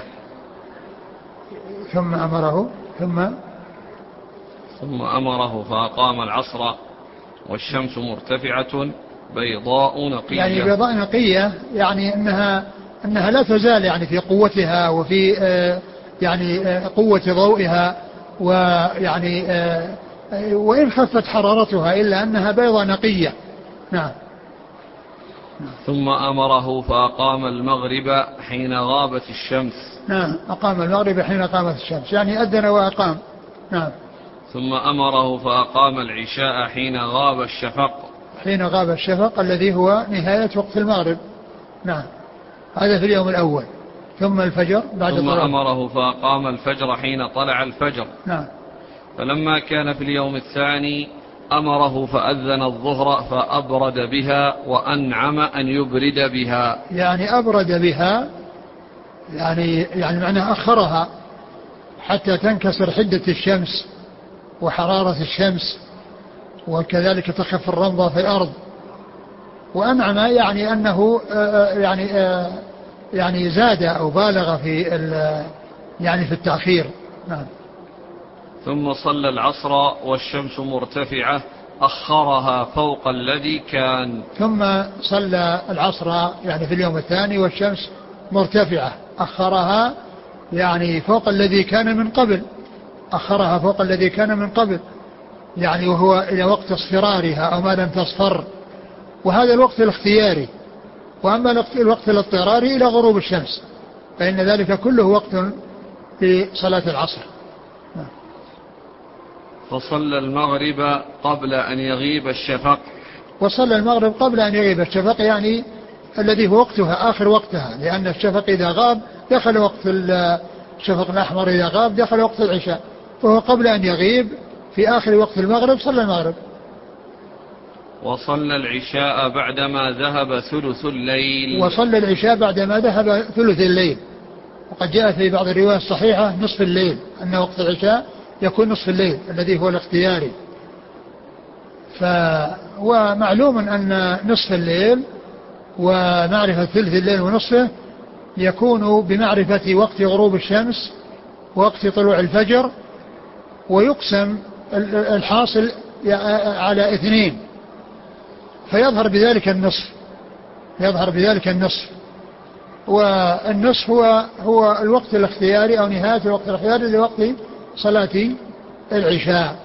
ثم أمره ثم ثم أمره فأقام العصر والشمس مرتفعة بيضاء نقية. يعني بيضاء نقية يعني أنها أنها لا تزال يعني في قوتها وفي آه يعني آه قوة ضوئها، ويعني آه وإن خفت حرارتها إلا أنها بيضاء نقية. نعم. ثم أمره فأقام المغرب حين غابت الشمس. نعم، أقام المغرب حين قامت الشمس، يعني أذن وأقام. نعم. ثم أمره فأقام العشاء حين غاب الشفق. حين غاب الشفق الذي هو نهاية وقت المغرب. نعم، هذا في اليوم الأول. ثم الفجر بعد ثم طلوع. أمره فأقام الفجر حين طلع الفجر. نعم. فلما كان في اليوم الثاني أمره فأذن الظهر فأبرد بها وأنعم أن يبرد بها. يعني أبرد بها يعني يعني معناه أخرها حتى تنكسر حدة الشمس وحرارة الشمس، وكذلك تخف الرمضة في الأرض. وأنعم يعني أنه يعني يعني زاد أو بالغ في يعني في التأخير. نعم. ثم صلى العصر والشمس مرتفعة أخرها فوق الذي كان. ثم صلى العصر يعني في اليوم الثاني والشمس مرتفعة أخرها يعني فوق الذي كان من قبل، أخرها فوق الذي كان من قبل يعني وهو إلى وقت اصفرارها أو ما لم تصفر، وهذا الوقت الاختياري. وأما الوقت الاضطراري إلى غروب الشمس فإن ذلك كله وقت في صلاة العصر. فصلى المغرب قبل أن يغيب الشفق. وصلى المغرب قبل أن يغيب الشفق يعني الذي هو وقتها آخر وقتها، لأن الشفق إذا غاب دخل وقت الشفق الأحمر، إذا غاب دخل وقت العشاء، فهو قبل أن يغيب في آخر وقت المغرب صلى المغرب. وصلى العشاء بعدما ذهب ثلث الليل. وصلى العشاء بعدما ذهب ثلث الليل، وقد جاء في بعض الروايات الصحيحة نصف الليل، أن وقت العشاء يكون نصف الليل الذي هو الاختياري. ف ومعلوم أن نصف الليل ومعرفة ثلث الليل ونصفه يكون بمعرفة وقت غروب الشمس ووقت طلوع الفجر، ويقسم الحاصل على اثنين فيظهر بذلك النصف، يظهر بذلك النصف. والنصف هو هو الوقت الاختياري أو نهاية الوقت الاختياري لوقت صلاة العشاء.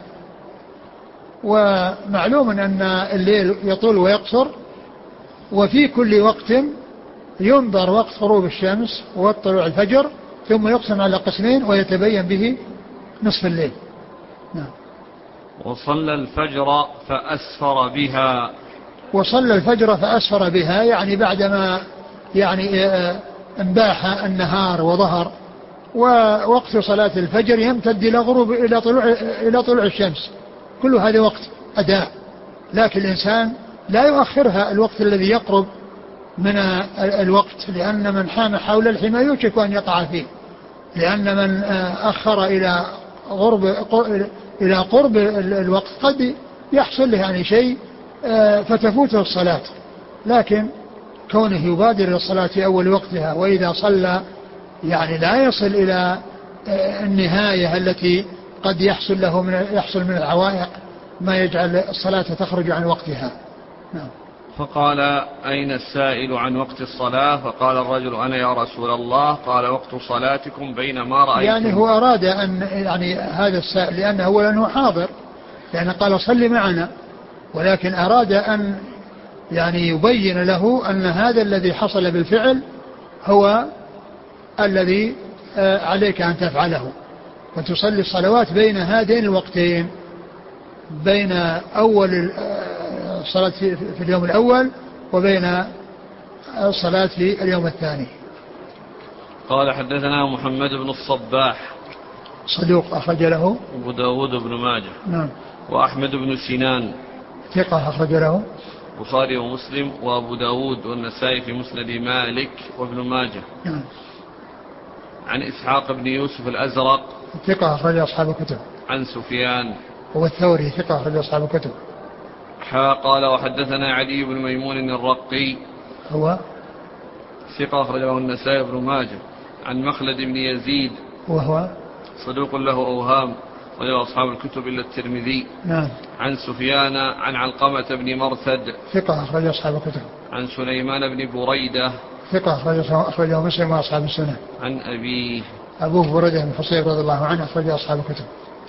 ومعلوم أن الليل يطول ويقصر، وفي كل وقت ينظر وقت غروب الشمس ووقت طلوع الفجر ثم يقسم على قسمين ويتبين به نصف الليل. نعم. وصلى الفجر فأسفر بها. وصلى الفجر فأسفر بها يعني بعدما يعني انباح النهار وظهر، ووقت صلاة الفجر يمتد إلى غروب إلى طلوع إلى طلوع الشمس، كل هذا وقت أداء، لكن الإنسان لا يؤخرها الوقت الذي يقرب من الوقت، لأن من حام حول الحمى يوشك أن يقع فيه، لأن من أخر إلى غرب إلى قرب الوقت قد يحصل له يعني شيء فتفوته الصلاة، لكن كونه يبادر إلى الصلاة في أول وقتها، وإذا صلى يعني لا يصل إلى النهاية التي قد يحصل له من يحصل من العوائق ما يجعل الصلاة تخرج عن وقتها. نعم. فقال أين السائل عن وقت الصلاة؟ فقال الرجل أنا يا رسول الله. قال وقت صلاتكم بينما رأيتم. يعني هو أراد أن يعني هذا السائل لأنه هو لأنه حاضر، لأنه قال صل معنا، ولكن أراد أن يعني يبين له أن هذا الذي حصل بالفعل هو الذي عليك أن تفعله، وتصلي الصلوات بين هذين الوقتين، بين أول الصلاة في اليوم الأول وبين الصلاة في اليوم الثاني. قال حدثنا محمد بن الصباح صدوق أخرج له أبو داود بن ماجه. نعم. وأحمد بن سنان ثقة أخرج له البخاري ومسلم وأبو داود والنسائي في مسند مالك وابن ماجه. نعم. عن إسحاق بن يوسف الأزرق ثقة أخرج أصحاب الكتب. عن سفيان هو الثوري ثقة أخرج أصحاب الكتب. قال وحدثنا علي بن ميمون الرقي هو ثقة أخرجه النسائي بن ماجه. عن مخلد بن يزيد وهو صدوق له أوهام وله أصحاب الكتب إلا الترمذي. نعم. عن سفيان عن علقمة بن مرثد ثقة أخرج أصحاب الكتب. عن سليمان بن بريدة ثقة أخرجه مسلم وأصحاب السنة. عن أبيه أبوه بريدة بن حصير رضي الله عنه أخرج أصحاب الكتب.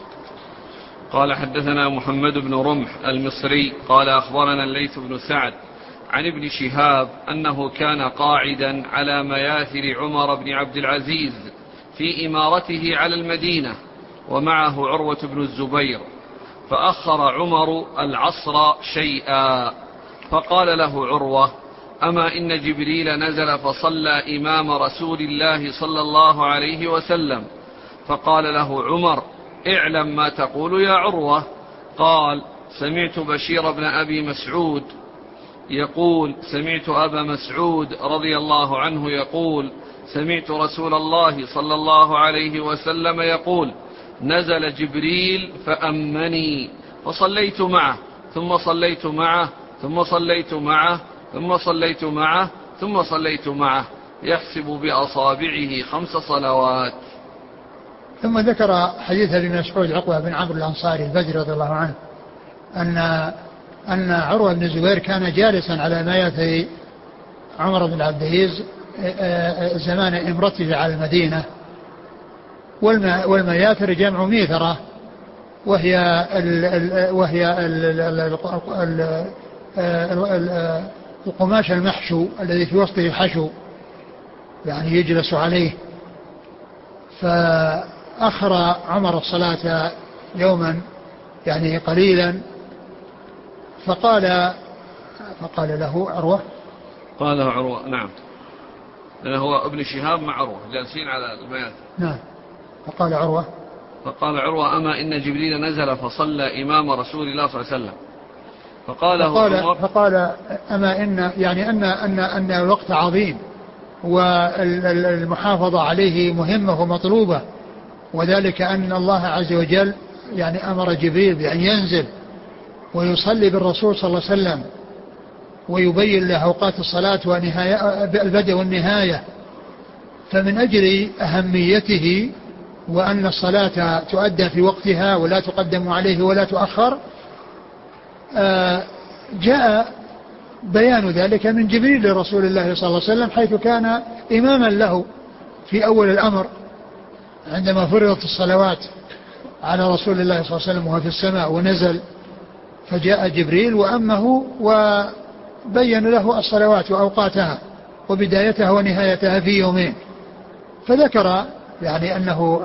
قال حدثنا محمد بن رمح المصري قال أخبرنا الليث بن سعد عن ابن شهاب أنه كان قاعدا على مياثر عمر بن عبد العزيز في إمارته على المدينة ومعه عروة بن الزبير، فأخر عمر العصر شيئا، فقال له عروة أما إن جبريل نزل فصلى إمام رسول الله صلى الله عليه وسلم، فقال له عمر اعلم ما تقول يا عروة. قال سمعت بشير بن أبي مسعود يقول سمعت أبا مسعود رضي الله عنه يقول سمعت رسول الله صلى الله عليه وسلم يقول نزل جبريل فأمني فصليت معه ثم صليت معه ثم صليت معه ثم صليت معه ثم صليت معه يحسب بأصابعه خمس صلوات. ثم ذكر حديث ابن مسعود عقبة بن عمرو الأنصاري البدري رضي الله عنه أن أن عروة بن الزبير كان جالسا على مايتي عمر بن عبد العزيز زمان امرته على المدينة، والمياتر جمع ميثرة وهي ال ال وهي ال ال ال القماش المحشو الذي في وسطه حشو يعني يجلس عليه. فأخر عمر الصلاة يوما يعني قليلا فقال فقال له عروة قال له عروة نعم لأنه هو ابن شهاب مع عروة جالسين على المياتر نعم. فقال عروة فقال عروة أما إن جبريل نزل فصلى إمام رسول الله صلى الله عليه وسلم. فقال فقال, فقال أما إن يعني أن أن أن الوقت عظيم والمحافظة عليه مهمة ومطلوبة، وذلك أن الله عز وجل يعني أمر جبريل بأن ينزل ويصلي بالرسول صلى الله عليه وسلم ويبين له أوقات الصلاة ونهاية البدء والنهاية. فمن أجل أهميته وأن الصلاة تؤدى في وقتها ولا تقدم عليه ولا تؤخر جاء بيان ذلك من جبريل لرسول الله صلى الله عليه وسلم حيث كان إماما له في أول الأمر عندما فرضت الصلوات على رسول الله صلى الله عليه وسلم وهو في السماء ونزل، فجاء جبريل وأمه وبين له الصلوات وأوقاتها وبدايتها ونهايتها في يومين. فذكر يعني أنه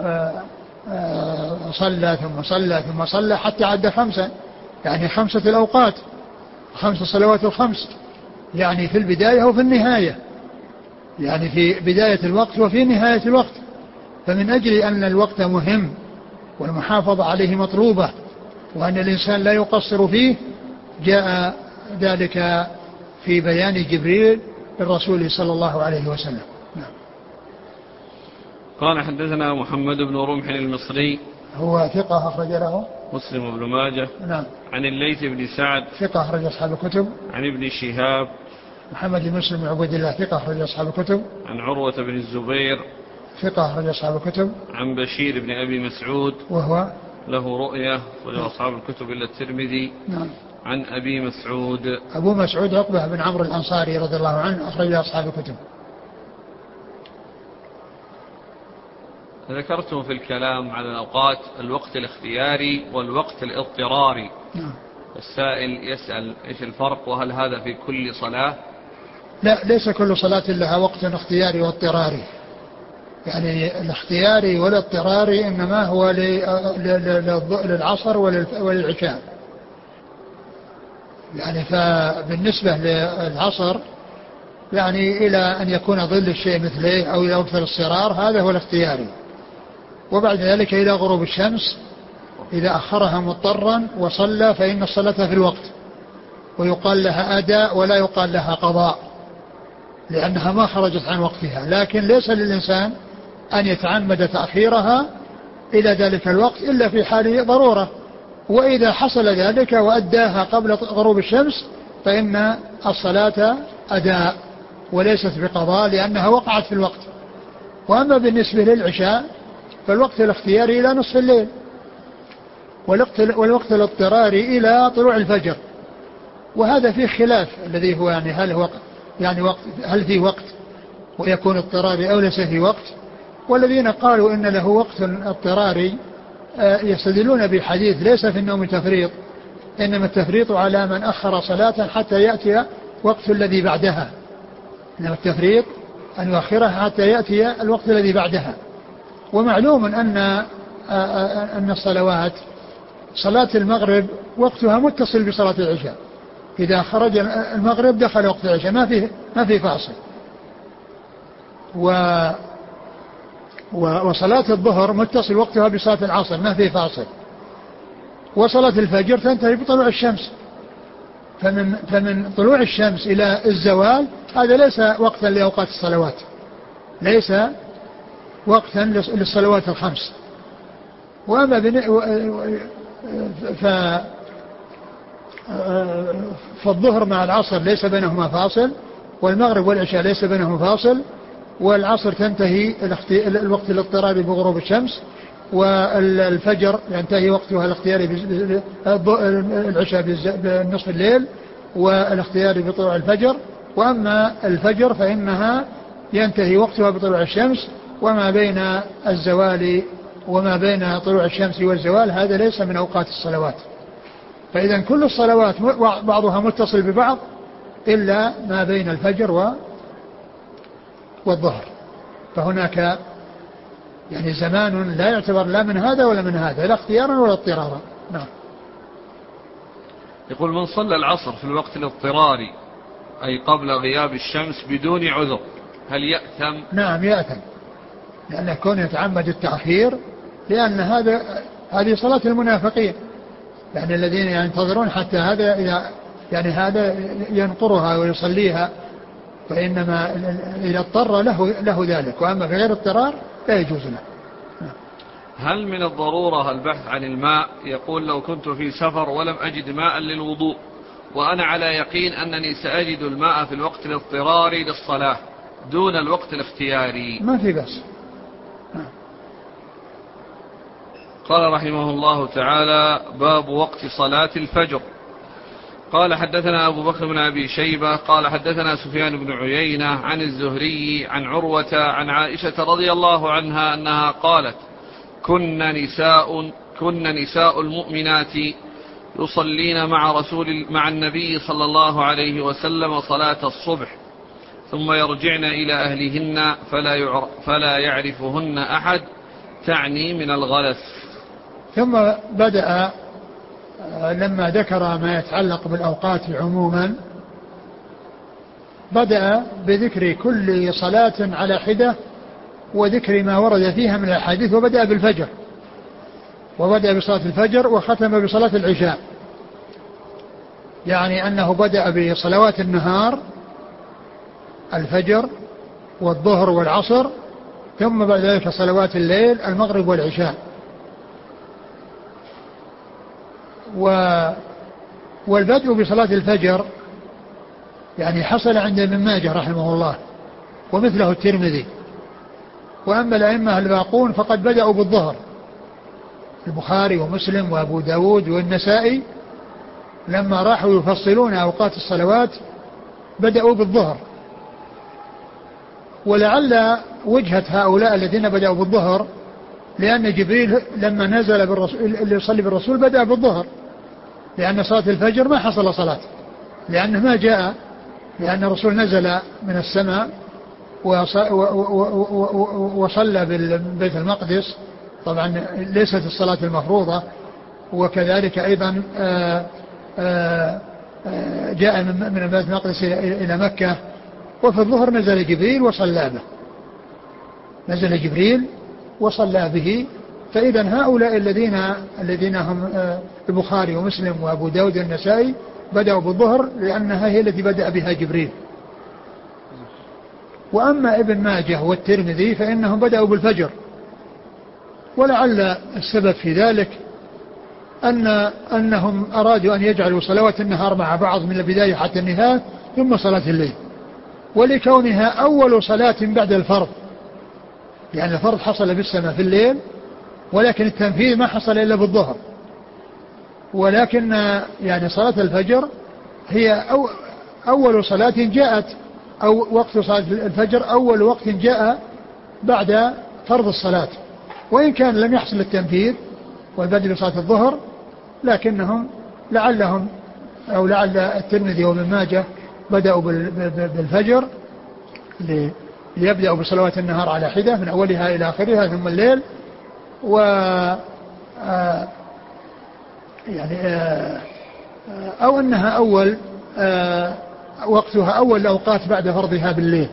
صلى ثم صلى ثم صلى حتى عد خمسا، يعني خمسة الأوقات خمس صلوات الخمس يعني في البداية وفي النهاية، يعني في بداية الوقت وفي نهاية الوقت. فمن أجل أن الوقت مهم والمحافظة عليه مطلوبة وأن الإنسان لا يقصر فيه جاء ذلك في بيان جبريل للرسول صلى الله عليه وسلم. نعم. قال حدثنا محمد بن رمح المصري هو ثقة أخرج له مسلم بن ماجه. نعم. عن الليث بن سعد ثقة أخرج أصحاب الكتب. عن ابن شهاب محمد بن مسلم بن عبد الله ثقة أخرج أصحاب الكتب. عن عروة بن الزبير ثقة أخرج أصحاب الكتب. عن بشير بن أبي مسعود وهو له رؤية أخرج أصحاب الكتب إلا الترمذي. نعم. عن أبي مسعود أبو مسعود عقبة بن عمرو الأنصاري رضي الله عنه أخرج أصحاب الكتب. ذكرتم في الكلام على الأوقات الوقت الاختياري والوقت الاضطراري. نعم. السائل يسأل إيش الفرق وهل هذا في كل صلاة؟ لا، ليس كل صلاة لها وقت اختياري واضطراري، يعني الاختياري والاضطراري إنما هو للعصر وللعشاء. يعني فبالنسبة للعصر يعني إلى أن يكون ظل الشيء مثله أو إلى وقت الاصفرار هذا هو الاختياري، وبعد ذلك إلى غروب الشمس إذا أخرها مضطرا وصلى فإن الصلاة في الوقت ويقال لها أداء ولا يقال لها قضاء لأنها ما خرجت عن وقتها، لكن ليس للإنسان أن يتعمد تأخيرها إلى ذلك الوقت إلا في حال ضرورة، وإذا حصل ذلك وأداها قبل غروب الشمس فإن الصلاة أداء وليست بقضاء لأنها وقعت في الوقت. وأما بالنسبة للعشاء فالوقت الاختياري إلى نصف الليل والوقت الاضطراري إلى طلوع الفجر، وهذا فيه خلاف الذي هو يعني هل هو يعني وقت هل فيه وقت ويكون اضطراري أو ليس فيه وقت. والذين قالوا إن له وقت اضطراري يستدلون بحديث ليس في النوم تفريط، إنما التفريط على من أخر صلاة حتى يأتي وقت الذي بعدها، إنما التفريط أن يؤخرها حتى يأتي الوقت الذي بعدها. ومعلوم أن أن الصلوات صلاة المغرب وقتها متصل بصلاة العشاء، إذا خرج المغرب دخل وقت العشاء ما في ما في فاصل. و وصلاة الظهر متصل وقتها بصلاة العصر ما في فاصل، وصلاة الفجر تنتهي بطلوع الشمس. فمن فمن طلوع الشمس إلى الزوال هذا ليس وقتا لأوقات الصلوات، ليس وقتا للصلوات الخمس. وأما ف فالظهر مع العصر ليس بينهما فاصل، والمغرب والعشاء ليس بينهما فاصل، والعصر تنتهي الوقت الاضطراري بغروب الشمس، والفجر ينتهي وقتها الاختياري العشاء بنصف الليل والاختياري بطلوع الفجر. وأما الفجر فإنها ينتهي وقتها بطلوع الشمس، وما بين الزوال وما بين طلوع الشمس والزوال هذا ليس من أوقات الصلوات. فإذا كل الصلوات بعضها متصل ببعض إلا ما بين الفجر والظهر، فهناك يعني زمان لا يعتبر لا من هذا ولا من هذا، لا اختيارا ولا اضطرارا. نعم. يقول من صلى العصر في الوقت الاضطراري أي قبل غياب الشمس بدون عذر هل يأثم؟ نعم يأثم، لأنه كون يتعمد التأخير، لأن هذا هذه صلاة المنافقين، يعني الذين ينتظرون حتى هذا إذا يعني هذا ينقرها ويصليها، فإنما إذا اضطر له له ذلك، وأما في غير اضطرار لا يجوز له. هل من الضرورة البحث عن الماء؟ يقول لو كنت في سفر ولم أجد ماء للوضوء وأنا على يقين أنني سأجد الماء في الوقت الاضطراري للصلاة دون الوقت الاختياري، ما في بس. قال رحمه الله تعالى: باب وقت صلاة الفجر. قال حدثنا أبو بكر بن أبي شيبة قال حدثنا سفيان بن عيينة عن الزهري عن عروة عن عائشة رضي الله عنها أنها قالت: كنا نساء, كنا نساء المؤمنات يصلين مع, رسول مع النبي صلى الله عليه وسلم صلاة الصبح ثم يرجعن إلى أهلهن فلا, فلا يعرفهن أحد، تعني من الغلس. ثم بدأ لما ذكر ما يتعلق بالأوقات عموما بدأ بذكر كل صلاة على حدة وذكر ما ورد فيها من الحديث، وبدأ بالفجر وبدأ بصلاة الفجر وختم بصلاة العشاء، يعني أنه بدأ بصلوات النهار الفجر والظهر والعصر، ثم بعد ذلك صلوات الليل المغرب والعشاء. والبدء بصلاة الفجر يعني حصل عند ابن ماجه رحمه الله ومثله الترمذي، وأما الأئمة الباقون فقد بدأوا بالظهر، البخاري ومسلم وأبو داود والنسائي لما راحوا يفصلون أوقات الصلوات بدأوا بالظهر. ولعل وجهة هؤلاء الذين بدأوا بالظهر لأن جبريل لما نزل بالرسول اللي يصلي بالرسول بدأ بالظهر، لأن صلاة الفجر ما حصل صلاة، لأنه ما جاء، لأن الرسول نزل من السماء وصلى بالبيت المقدس، طبعا ليست الصلاة المفروضة، وكذلك أيضا جاء من البيت المقدس إلى مكة، وفي الظهر نزل جبريل وصلى به نزل جبريل وصلى به. فإذا هؤلاء الذين الذين هم البخاري ومسلم وأبو داود والنسائي بدأوا بالظهر لأنها هي التي بدأ بها جبريل. وأما ابن ماجه والترمذي فإنهم بدأوا بالفجر، ولعل السبب في ذلك أن أنهم أرادوا أن يجعلوا صلوات النهار مع بعض من البداية حتى النهاية ثم صلاة الليل، ولكونها أول صلاة بعد الفرض، يعني الفرض حصل بالسماء في الليل ولكن التنفيذ ما حصل إلا بالظهر، ولكن يعني صلاة الفجر هي أو أول صلاة جاءت أو وقت صلاة الفجر أول وقت جاء بعد فرض الصلاة، وإن كان لم يحصل التنفيذ والبدء بصلاة الظهر، لكنهم لعلهم أو لعل الترمذي وابن ماجه بدأوا بالفجر ليبدأوا بصلوات النهار على حدة من أولها إلى آخرها ثم الليل، و آه يعني آه أو أنها أول آه وقتها أول الأوقات بعد فرضها بالليل.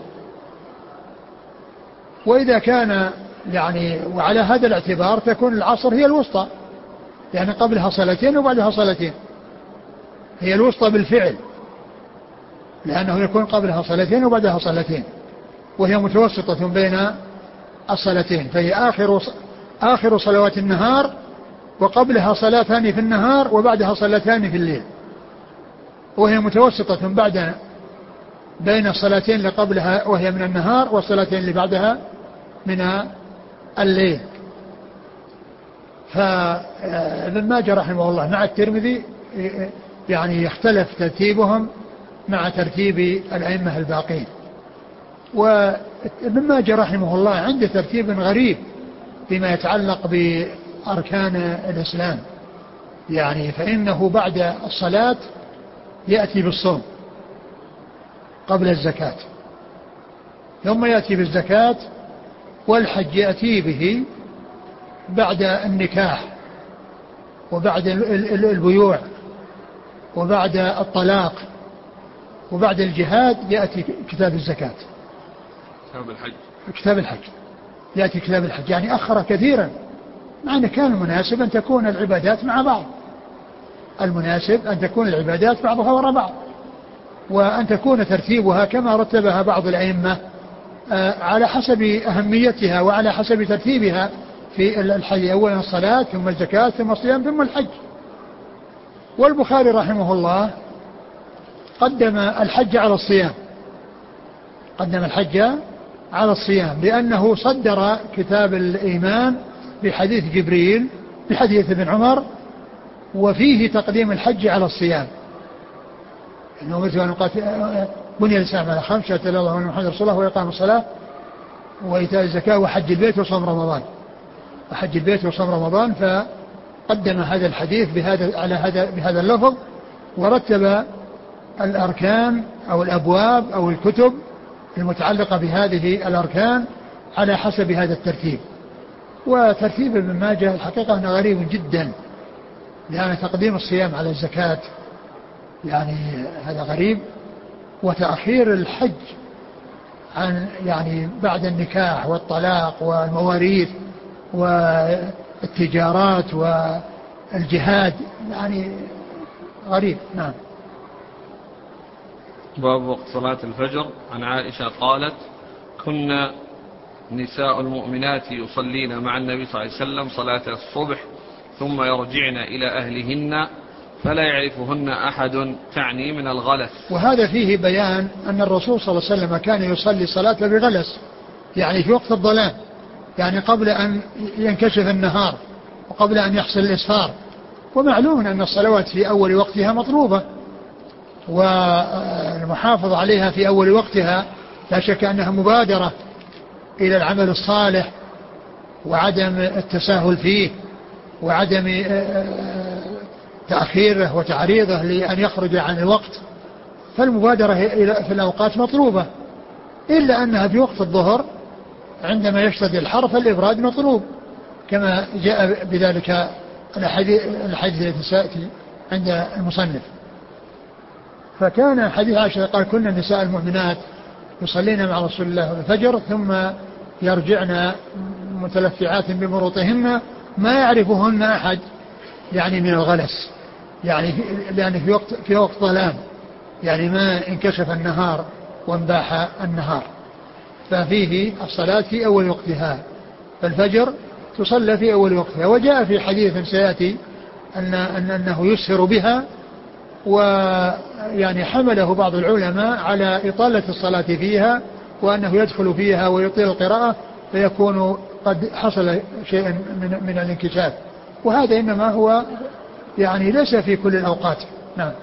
وإذا كان يعني وعلى هذا الاعتبار تكون العصر هي الوسطى، يعني قبلها صلاتين وبعدها صلاتين، هي الوسطى بالفعل، لأنه يكون قبلها صلاتين وبعدها صلاتين، وهي متوسطة بين الصلاتين، فهي آخر آخر صلوات النهار، وقبلها صلاتان في النهار وبعدها صلاتان في الليل، وهي متوسطة بعد بين الصلاتين اللي قبلها وهي من النهار والصلاتين اللي بعدها من الليل. فابن ماجه رحمه الله مع الترمذي يعني يختلف ترتيبهم مع ترتيب الأئمة الباقين. وابن ماجه رحمه الله عنده ترتيب غريب فيما يتعلق بأركان الإسلام، يعني فإنه بعد الصلاة يأتي بالصوم قبل الزكاة، ثم يأتي بالزكاة، والحج يأتي به بعد النكاح وبعد البيوع وبعد الطلاق وبعد الجهاد يأتي كتاب الزكاة، كتاب الحج كتاب الحج يأتي كتاب الحج، يعني أخر كثيرا، مع أن كان المناسب أن تكون العبادات مع بعض، المناسب أن تكون العبادات بعضها وراء بعض، وأن تكون ترتيبها كما رتبها بعض الأئمة على حسب أهميتها وعلى حسب ترتيبها في الحج، أولا الصلاة ثم الزكاة ثم الصيام ثم الحج. والبخاري رحمه الله قدم الحج على الصيام، قدم الحج على الصيام لأنه صدر كتاب الإيمان بحديث جبريل بحديث ابن عمر، وفيه تقديم الحج على الصيام، إنه مثل أن بني الإسلام على خمس: شهادة لا إله إلا الله محمد رسول الله وإقام الصلاة وإيتاء الزكاة وحج البيت وصوم رمضان، وحج البيت وصوم رمضان. فقدم هذا الحديث بهذا على هذا بهذا اللفظ، ورتب الأركان أو الأبواب أو الكتب المتعلقة بهذه الأركان على حسب هذا الترتيب. وترتيب ابن ماجه الحقيقة أنه غريب جدا، لأن تقديم الصيام على الزكاة يعني هذا غريب، وتأخير الحج عن يعني بعد النكاح والطلاق والمواريث والتجارات والجهاد يعني غريب. نعم. باب وقت صلاة الفجر. عن عائشة قالت: كنا نساء المؤمنات يصلين مع النبي صلى الله عليه وسلم صلاة الصبح ثم يرجعن إلى أهلهن فلا يعرفهن أحد، تعني من الغلس. وهذا فيه بيان أن الرسول صلى الله عليه وسلم كان يصلي صلاة بغلس، يعني في وقت الظلام، يعني قبل أن ينكشف النهار وقبل أن يحصل الإسفار. ومعلوم أن الصلوات في أول وقتها مطلوبة، والمحافظة عليها في أول وقتها لا شك أنها مبادرة إلى العمل الصالح وعدم التساهل فيه وعدم تأخيره وتعريضه لأن يخرج عن الوقت. فالمبادرة في الأوقات مطلوبة، إلا أنها في وقت الظهر عندما يشتد الحر فالإبراد مطلوب، كما جاء بذلك الحديث التي سأتي عند المصنف. فكان حديث عائشة قال: كنا النساء المؤمنات يصلين مع رسول الله الفجر ثم يرجعن متلفعات بمروطهن ما يعرفهن أحد، يعني من الغلس، يعني لأن في وقت في وقت ظلام، يعني ما انكشف النهار وانباح النهار، ففيه الصلاة في أول وقتها، فالفجر تصلى في أول وقتها. وجاء في حديث سيأتي أن أنه يسهر بها، ويعني حمله بعض العلماء على إطالة الصلاة فيها، وأنه يدخل فيها ويطيل القراءة فيكون قد حصل شيء من, من الانكشاف، وهذا إنما هو يعني ليس في كل الأوقات. نعم.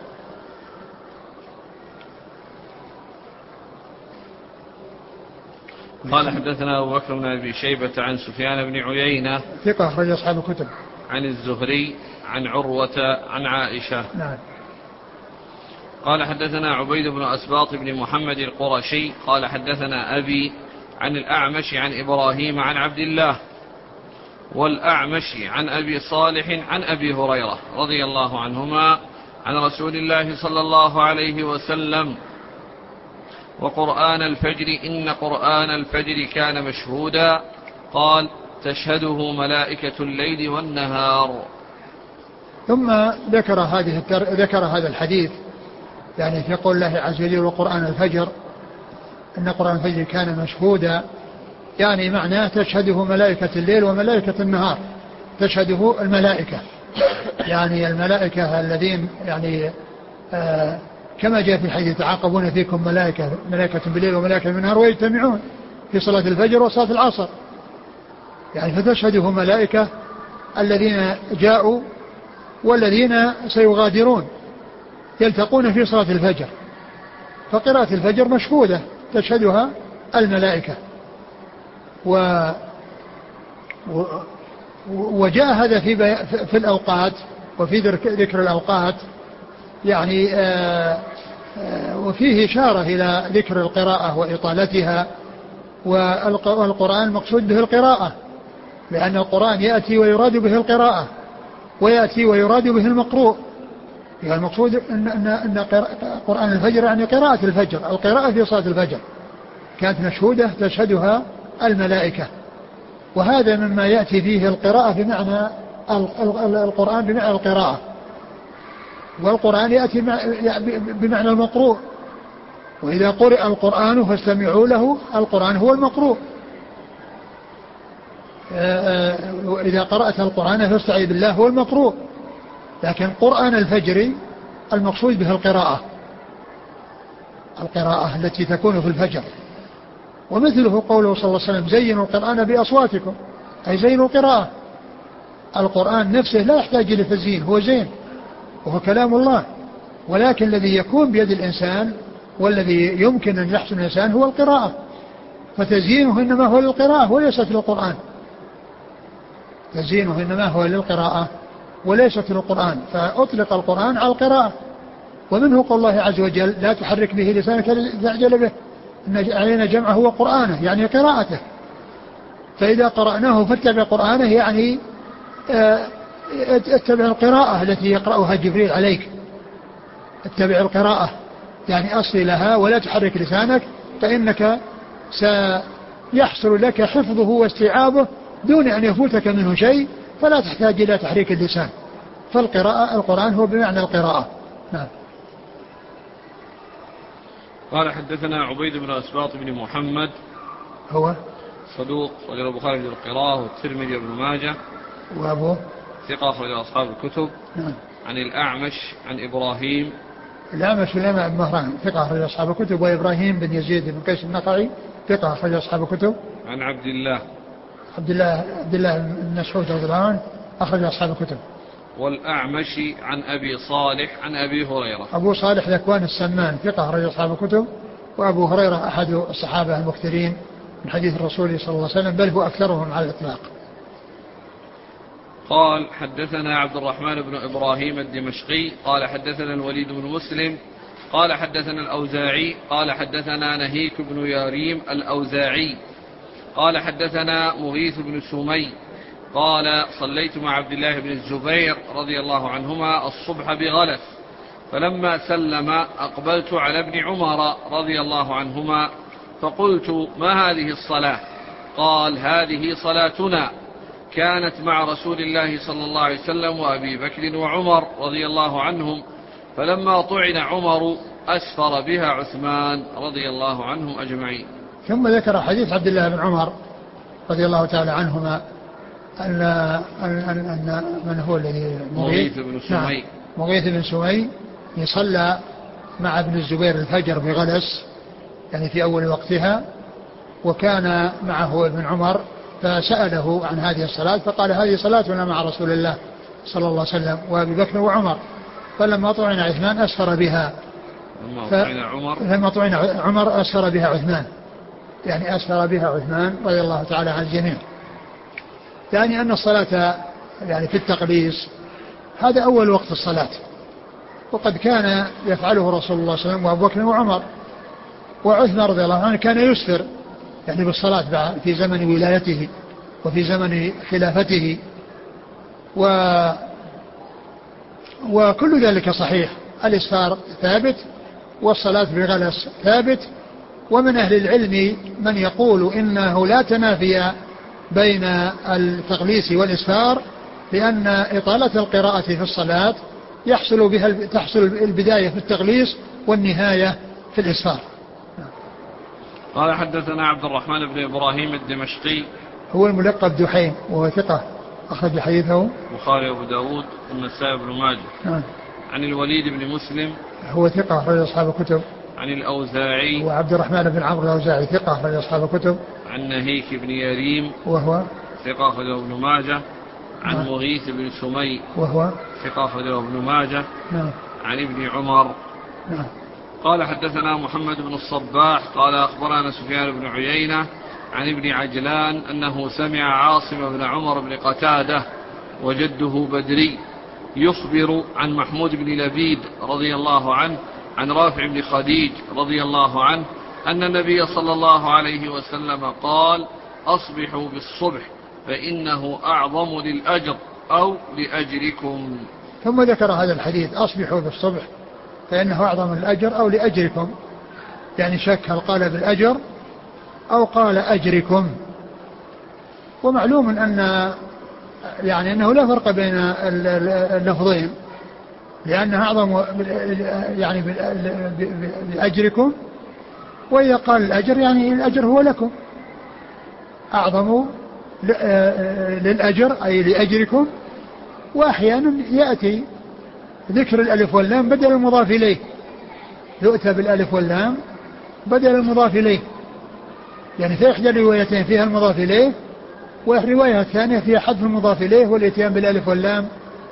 قال: حدثنا أبو بكر بن أبي شيبة عن سفيان بن عيينة ثقة أخرج أصحاب الكتب، عن الزهري عن عروة عن عائشة. نعم. قال: حدثنا عبيد بن أسباط بن محمد القرشي قال: حدثنا أبي عن الأعمش عن إبراهيم عن عبد الله، والأعمش عن أبي صالح عن أبي هريرة رضي الله عنهما عن رسول الله صلى الله عليه وسلم: وقرآن الفجر إن قرآن الفجر كان مشهودا. قال: تشهده ملائكة الليل والنهار. ثم ذكر هذه التر... ذكر هذا الحديث، يعني في قول الله عز وجل: وقرآن الفجر إن قرآن الفجر كان مشهودا، يعني معناه تشهده ملائكة الليل وملائكة النهار، تشهده الملائكة، يعني الملائكة الذين يعني آآ كما جاء في الحديث يتعاقبون فيكم ملائكة ملائكة بالليل وملائكة بالنهار ويجتمعون في صلاة الفجر وصلاة العصر، يعني فتشهده ملائكة الذين جاءوا والذين سيغادرون يلتقون في صلاة الفجر، فقراءة الفجر مشهودة تشهدها الملائكة. و وجاء هذا في في الأوقات وفي ذكر الأوقات، يعني آآ آآ وفيه إشارة إلى ذكر القراءة وإطالتها، والقرآن المقصود به القراءة، لأن القرآن يأتي ويراد به القراءة ويأتي ويراد به المقروء، يعني المقصود أن, أن, أن قرآن الفجر يعني قراءة الفجر، القراءة في صلاة الفجر كانت مشهودة تشهدها الملائكة، وهذا مما يأتي فيه القراءة بمعنى القرآن بمعنى القراءة، والقرآن يأتي بمعنى المقروء، وإذا قرئ القرآن فاستمعوا له، القرآن هو المقروء، وإذا قرأت القرآن فاستعذ بالله هو المقروء، لكن قرآن الفجر المقصود به القراءة، القراءة التي تكون في الفجر. ومثله قوله صلى الله عليه وسلم زينوا القرآن بأصواتكم، أي زينوا القراءة. القرآن نفسه لا يحتاج إلى تزيين، هو زين وهو كلام الله، ولكن الذي يكون بيد الإنسان والذي يمكن أن يحسن الإنسان هو القراءة، فتزيينه إنما هو للقراءة وليست للقرآن، تزيينه إنما هو للقراءة وليست للقرآن، فأطلق القرآن على القراءة. ومنه قول الله عز وجل لا تحرك به لسانك لتعجل به إن علينا جمعه وقرآنه، يعني قراءته، فإذا قرأناه فاتبع قرآنه، يعني اتبع القراءة التي يقرأها جبريل عليك، اتبع القراءة يعني أصل لها ولا تحرك لسانك، فإنك سيحصل لك حفظه واستيعابه دون أن يفوتك منه شيء، فلا تحتاج إلى تحريك اللسان. فالقراءة القرآن هو بمعنى القراءة. نعم. قال حدثنا عبيد بن أسباط بن محمد هو صدوق وجل البخاري بالقراءة والترمذي وابن ماجه وأبوه ثقة أخرج أصحاب الكتب. نعم. عن الأعمش عن إبراهيم الأعمش سليمان بن مهران ثقة أخرج أصحاب الكتب، وإبراهيم بن يزيد بن قيس النخعي ثقة أخرج أصحاب الكتب. عن عبد الله عبد الله عبد الله بن مسعود رضي الله عنه أخرج أصحاب الكتب. والأعمش عن أبي صالح عن أبي هريرة. أبو صالح ذكوان السمان ثقة أخرج أصحاب الكتب، وأبو هريرة أحد الصحابة المكثرين من حديث الرسول صلى الله عليه وسلم، بل هو أكثرهم على الإطلاق. قال حدثنا عبد الرحمن بن إبراهيم الدمشقي قال حدثنا الوليد بن مسلم قال حدثنا الأوزاعي قال حدثنا نهيك بن ياريم الأوزاعي قال حدثنا مغيث بن سمي قال صليت مع عبد الله بن الزبير رضي الله عنهما الصبح بغلس، فلما سلم أقبلت على ابن عمر رضي الله عنهما فقلت ما هذه الصلاة؟ قال هذه صلاتنا كانت مع رسول الله صلى الله عليه وسلم وأبي بكر وعمر رضي الله عنهم، فلما طعن عمر أسفر بها عثمان رضي الله عنهم أجمعين. ثم ذكر حديث عبد الله بن عمر رضي الله تعالى عنهما أن, أن, أن من هو الذي مغيث بن سمي نعم مغيث بن سمي يصلى مع ابن الزبير الفجر بغلس، يعني في أول وقتها، وكان معه ابن عمر فسأله عن هذه الصلاة فقال هذه صلاتنا مع رسول الله صلى الله عليه وسلم وأبي بكر وعمر، فلما طعن عثمان أسفر بها، لما طعن عمر لما طعن عمر أسفر بها عثمان، يعني أسفر بها عثمان رضي الله تعالى عن الجميع. يعني أن الصلاة يعني في التقليص هذا أول وقت الصلاة، وقد كان يفعله رسول الله صلى الله عليه وسلم وأبو بكر وعمر، وعثمان رضي الله عنه كان يسفر يعني بالصلاة في زمن ولايته وفي زمن خلافته، و وكل ذلك صحيح، الإسفار ثابت والصلاة بغلس ثابت. ومن أهل العلم من يقول إنه لا تنافي بين التغليس والإسفار، لأن إطالة القراءة في الصلاة يحصل بها تحصل البداية في التغليس والنهاية في الإسفار. قال حدثنا عبد الرحمن بن إبراهيم الدمشقي هو الملقب دحيم وهو ثقة أخرج حديثه البخاري وأبو داود والنسائي بن ماجه. عن الوليد بن مسلم هو ثقة أخرج أصحاب الكتب. عن الأوزاعي وعبد الرحمن بن عمرو الأوزاعي ثقة أخرج أصحاب الكتب. عن نهيك بن يريم وهو ثقة أخرجه ابن ماجه. عن نعم. مغيث بن سمي وهو ثقة أخرجه ابن ماجه. نعم. عن ابن عمر. نعم. قال حدثنا محمد بن الصباح قال أخبرنا سفيان بن عيينة عن ابن عجلان أنه سمع عاصم بن عمر بن قتادة وجده بدري يخبر عن محمود بن لبيد رضي الله عنه عن رافع بن خديج رضي الله عنه أن النبي صلى الله عليه وسلم قال أصبحوا بالصبح فإنه أعظم للأجر أو لأجركم. ثم ذكر هذا الحديث أصبحوا بالصبح فإنه أعظم الأجر أو لأجركم، يعني شك هل قال بالأجر أو قال أجركم. ومعلوم أن يعني أنه لا فرق بين اللفظين، لأنه أعظم يعني بأجركم، وإذا قال الأجر يعني الأجر هو لكم، أعظم للأجر أي لأجركم. وأحيانا يأتي ذكر الألف واللام بدل المضاف إليه، يؤتى بالألف واللام بدل المضاف إليه، يعني في إحدى الروايتين فيها المضاف إليه، والرواية الثانية فيها حذف المضاف إليه والإتيان بالألف واللام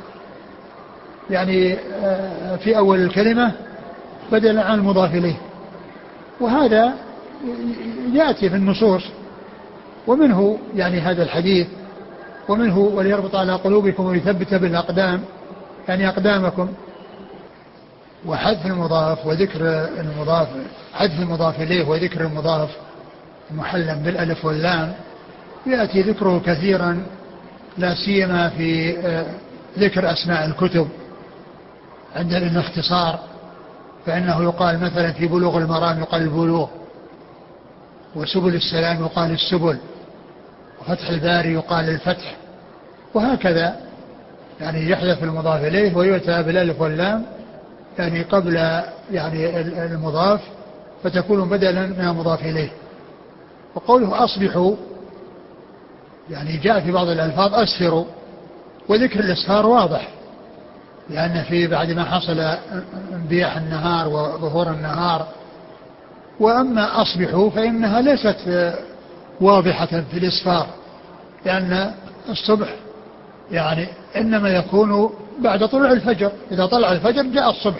يعني في أول الكلمة بدل عن المضاف إليه. وهذا يأتي في النصوص، ومنه يعني هذا الحديث، ومنه وليربط على قلوبكم ويثبت بالأقدام يعني أقدامكم. وحذف المضاف وذكر المضاف، حذف المضاف إليه وذكر المضاف محلا بالألف واللام يأتي ذكره كثيرا، لا سيما في ذكر أسماء الكتب عند الاختصار، فإنه يقال مثلا في بلوغ المرام يقال البلوغ، وسبل السلام يقال السبل، وفتح الباري يقال الفتح، وهكذا يعني يحذف المضاف إليه ويؤتى بالألف واللام يعني قبل يعني المضاف فتكون بدلا من المضاف إليه. وقوله أصبحوا يعني جاء في بعض الألفاظ أسفروا، وذكر الإسفار واضح، لأن في بعد ما حصل انبياح النهار وظهور النهار. وأما أصبحوا فإنها ليست واضحة في الإسفار، لأن الصبح يعني إنما يكون بعد طلوع الفجر، إذا طلع الفجر جاء الصبح،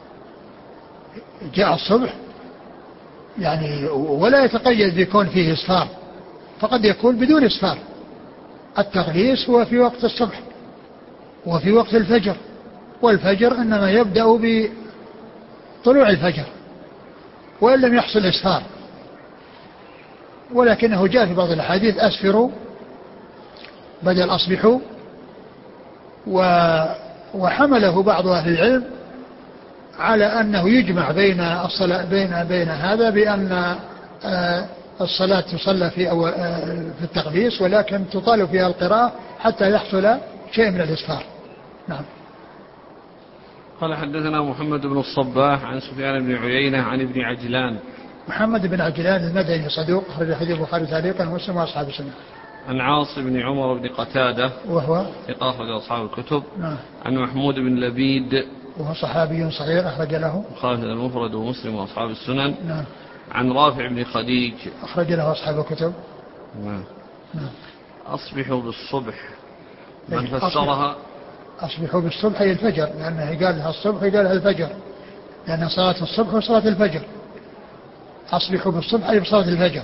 جاء الصبح يعني، ولا يتقيد بيكون فيه إسفار، فقد يكون بدون إسفار. التغليس هو في وقت الصبح وفي وقت الفجر، والفجر إنما يبدأ بطلوع الفجر وإن لم يحصل إسفار. ولكنه جاء في بعض الحديث أسفروا بدل أصبحوا، وحمله بعض أهل العلم على أنه يجمع بين الصلاة بين بين هذا بأن الصلاة تصلى في أول في التغليس، ولكن تطال فيها القراءة حتى يحصل شيء من الإسفار. نعم. قال حدثنا محمد بن الصباح عن سفيان بن عيينة عن ابن عجلان. محمد بن عجلان المدني صدوق أخرج حديث البخاري تعليقا ومسلم وأصحاب السنة. عن عاصم بن عمر بن قتادة وهو ثقة أخرج أصحاب الكتب. نعم. عن محمود بن لبيد وهو صحابي صغير أخرج له البخاري المفرد ومسلم وأصحاب السنن. نعم. عن رافع بن خديج أخرج له أصحاب الكتب. نعم. نعم. أصبحوا بالصبح من فسرها أصبحوا بالصبح هي الفجر، لأنه قال لها الصبح قال لها الفجر، لأن صلاة الصبح وصلاة الفجر. أصبحوا بالصبح أي بصلاة الفجر.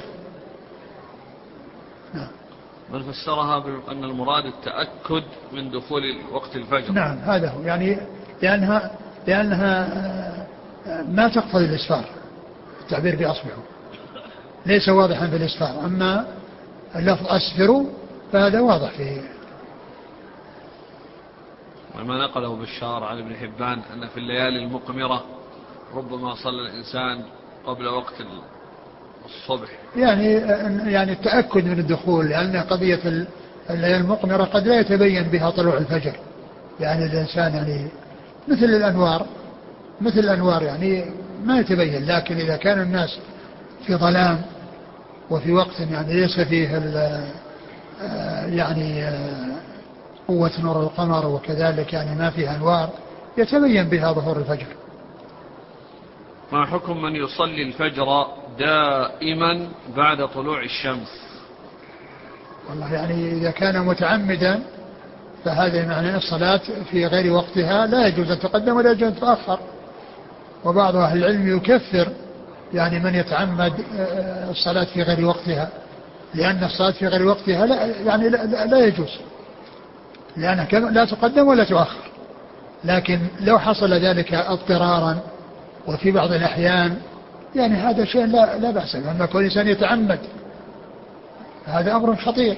نعم. من فسرها بأن المراد التأكد من دخول وقت الفجر. نعم هذا هو، يعني لأنها لأنها ما تقتضي الإسفار، التعبير بأصبحوا ليس واضحا في الإسفار، أما اللفظ أسفروا فهذا واضح فيه. وما نقله بشار عن ابن حبان أن في الليالي المقمرة ربما صلى الإنسان قبل وقت الصبح، يعني يعني التأكد من الدخول، لأن قضية الليالي المقمرة قد لا يتبين بها طلوع الفجر، يعني الإنسان يعني مثل الأنوار مثل الأنوار يعني ما يتبين، لكن إذا كان الناس في ظلام وفي وقت يعني ليس فيه يعني قوة نور القمر وكذلك يعني ما فيه أنوار، يتبين بها ظهور الفجر. ما حكم من يصلي الفجر دائما بعد طلوع الشمس؟ والله يعني إذا كان متعمدا فهذا معنى الصلاة في غير وقتها لا يجوز أن تقدم ولا يجوز أن تؤخر. وبعض أهل العلم يكفر يعني من يتعمد الصلاة في غير وقتها، لأن الصلاة في غير وقتها لا يعني لا, لا, لا يجوز، لأنها لا تقدم ولا تؤخر. لكن لو حصل ذلك اضطرارا وفي بعض الأحيان يعني هذا شيء لا, لا بأس، لما كل إنسان يتعمد هذا أمر خطير.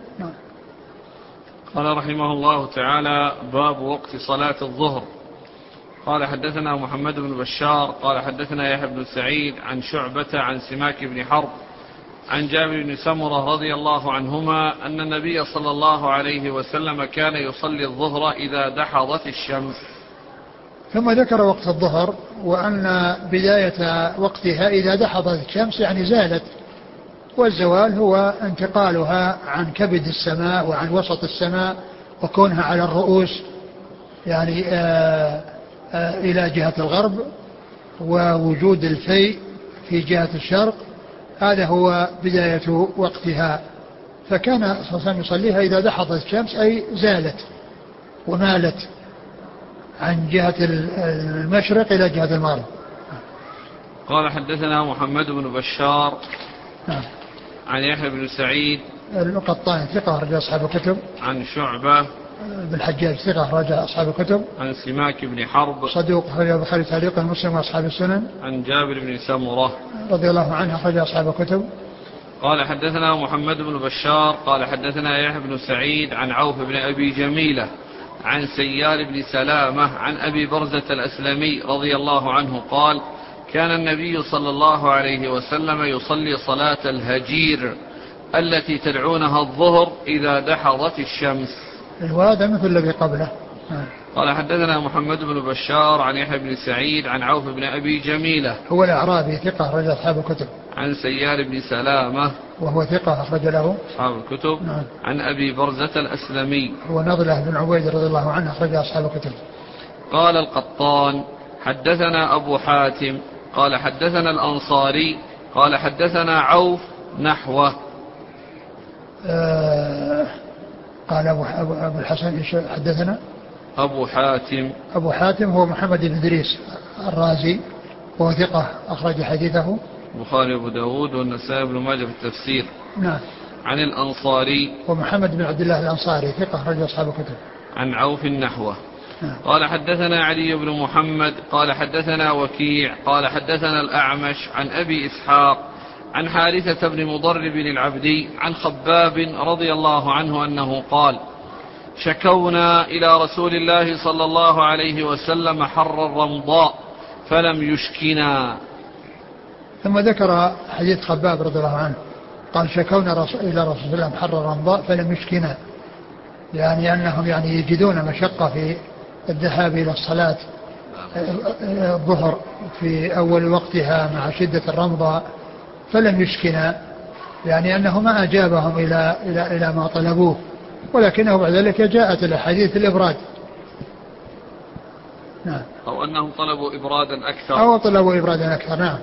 قال رحمه الله تعالى: باب وقت صلاة الظهر. قال حدثنا محمد بن بشار قال حدثنا يحيى بن سعيد عن شعبة عن سماك بن حرب عن جابر بن سمرة رضي الله عنهما أن النبي صلى الله عليه وسلم كان يصلي الظهر إذا دحضت الشمس. ثم ذكر وقت الظهر وأن بداية وقتها إذا دحضت الشمس يعني زالت، والزوال هو انتقالها عن كبد السماء وعن وسط السماء وكونها على الرؤوس يعني آآ آآ إلى جهة الغرب، ووجود الفيء في جهة الشرق، هذا هو بداية وقتها. فكان صلى الله عليه وسلم يصليها إذا دحضت الشمس أي زالت ومالت عن جهة المشرق إلى جهة المغرب. قال حدثنا محمد بن بشار نعم. عن يحيى بن سعيد القطان ثقة رجل أصحاب الكتب. عن شعبة بالحجاج ثقة رجل أصحاب الكتب. عن سماك بن حرب صدوق أخرج البخاري تعليقا مسلم وأصحاب السنن. عن جابر بن سمرة رضي الله عنه أخرج أصحاب الكتب. قال حدثنا محمد بن بشار قال حدثنا يحيى بن سعيد عن عوف بن أبي جميلة عن سيار بن سلامة عن أبي برزة الأسلمي رضي الله عنه قال: كان النبي صلى الله عليه وسلم يصلي صلاة الهجير التي تدعونها الظهر إذا دحضت الشمس. وهذا مثل الذي قبله. قال حدثنا محمد بن بشار عن يحيى بن سعيد عن عوف بن أبي جميلة هو الأعرابي ثقة رجل أصحاب الكتب. عن سيار بن سلامة وهو ثقة أخرج له أصحاب الكتب. نعم. عن أبي برزة الأسلمي هو نضلة بن عبيد رضي الله عنه أخرج أصحاب الكتب. قال القطان حدثنا أبو حاتم قال حدثنا الأنصاري قال حدثنا عوف نحوه. آه قال أبو, أبو الحسن حدثنا أبو حاتم أبو حاتم هو محمد بن إدريس الرازي وهو ثقة أخرج حديثه البخاري وأبو داود والنسائي بن ماجه في التفسير. نعم. عن الأنصاري ومحمد بن عبد الله الأنصاري ثقة أخرج أصحاب الكتب. عن عوف نحوه. نعم. قال حدثنا علي بن محمد قال حدثنا وكيع قال حدثنا الأعمش عن أبي إسحاق عن حارثة بن مضرب العبدي عن خباب رضي الله عنه أنه قال: شكونا إلى رسول الله صلى الله عليه وسلم حر الرمضاء فلم يشكنا. ثم ذكر حديث خباب رضي الله عنه قال: شكونا رسول إلى رسول الله حر الرمضاء فلم يشكنا، يعني أنهم يعني يجدون مشقة في الذهاب إلى الصلاة الظهر في أول وقتها مع شدة الرمضاء فلم يشكنا، يعني أنه ما أجابهم إلى, إلى, إلى ما طلبوه، ولكنه بعد ذلك جاءت الأحاديث الإبراد. نعم. أو أنهم طلبوا إبرادا أكثر أو طلبوا إبرادا أكثر. نعم.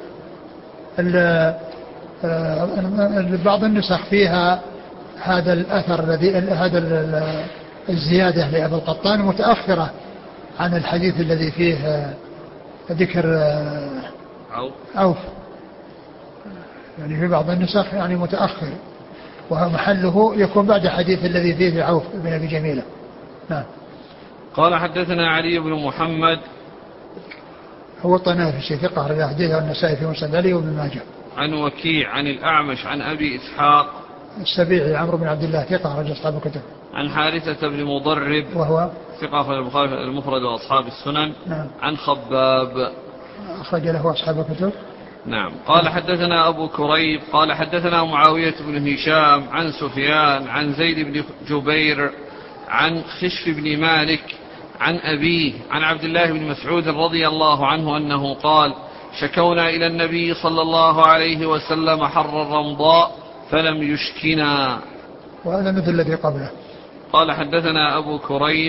بعض النسخ فيها هذا الأثر الذي هذا الزيادة لأبي القطان متأخرة عن الحديث الذي فيه ذكر عوف. عوف يعني في بعض النسخ يعني متأخر، ومحله يكون بعد حديث الذي فيه عوف بن أبي جميلة. نعم. قال حدثنا علي بن محمد هو الطنافسي ثقة رجل حديثه النسائي في مسند علي وابن ماجه. عن وكيع عن الأعمش عن أبي إسحاق السبيعي عمرو بن عبد الله ثقة رجل أصحاب الكتب. عن حارثة بن مضرب وهو ثقة في البخاري المفرد وأصحاب السنن. نعم. عن خباب أخرج له أصحاب الكتب. نعم. قال حدثنا أبو كريب قال حدثنا معاوية بن هشام عن سفيان عن زيد بن جبير عن خشف بن مالك عن أبيه عن عبد الله بن مسعود رضي الله عنه أنه قال: شكونا إلى النبي صلى الله عليه وسلم حر الرمضاء فلم يشكنا. وهذا مثل الذي قبله. قال حدثنا أبو كريب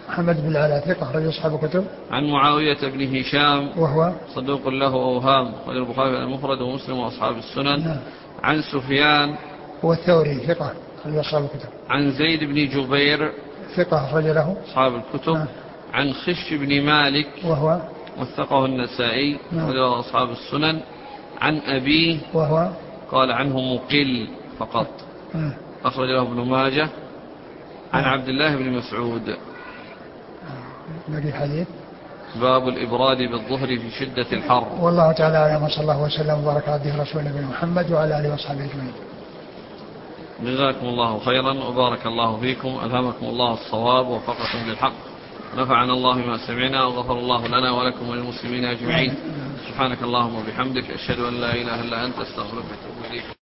محمد بن العلاء ثقة أخرج أصحاب الكتب. عن معاوية بن هشام وهو صدوق له أوهام أخرج البخاري المفرد ومسلم وأصحاب السنن. نعم. عن سفيان هو الثوري ثقة أخرج أصحاب الكتب. عن زيد بن جبير ثقة أخرج له أصحاب الكتب. نعم. عن خش بن مالك وهو وثقه النسائي نعم. أخرج أصحاب السنن. عن أبيه وهو قال عنه مقل فقط نعم. أخرج له ابن ماجه. عن نعم. عبد الله بن مسعود. نبي حديث باب الإبراد بالظهر في شدة الحر. والله تعالى أعلم وصلى الله وسلم وبارك على عبده ورسوله نبينا محمد وعلى آله وصحبه أجمعين. جزاكم الله خيرا وبارك الله فيكم. ألهمكم الله الصواب ووفقكم للحق. نفعنا الله ما سمعنا وغفر الله لنا ولكم وللمسلمين أجمعين. سبحانك اللهم وبحمدك أشهد أن لا إله إلا أنت أستغفرك وأتوب إليك.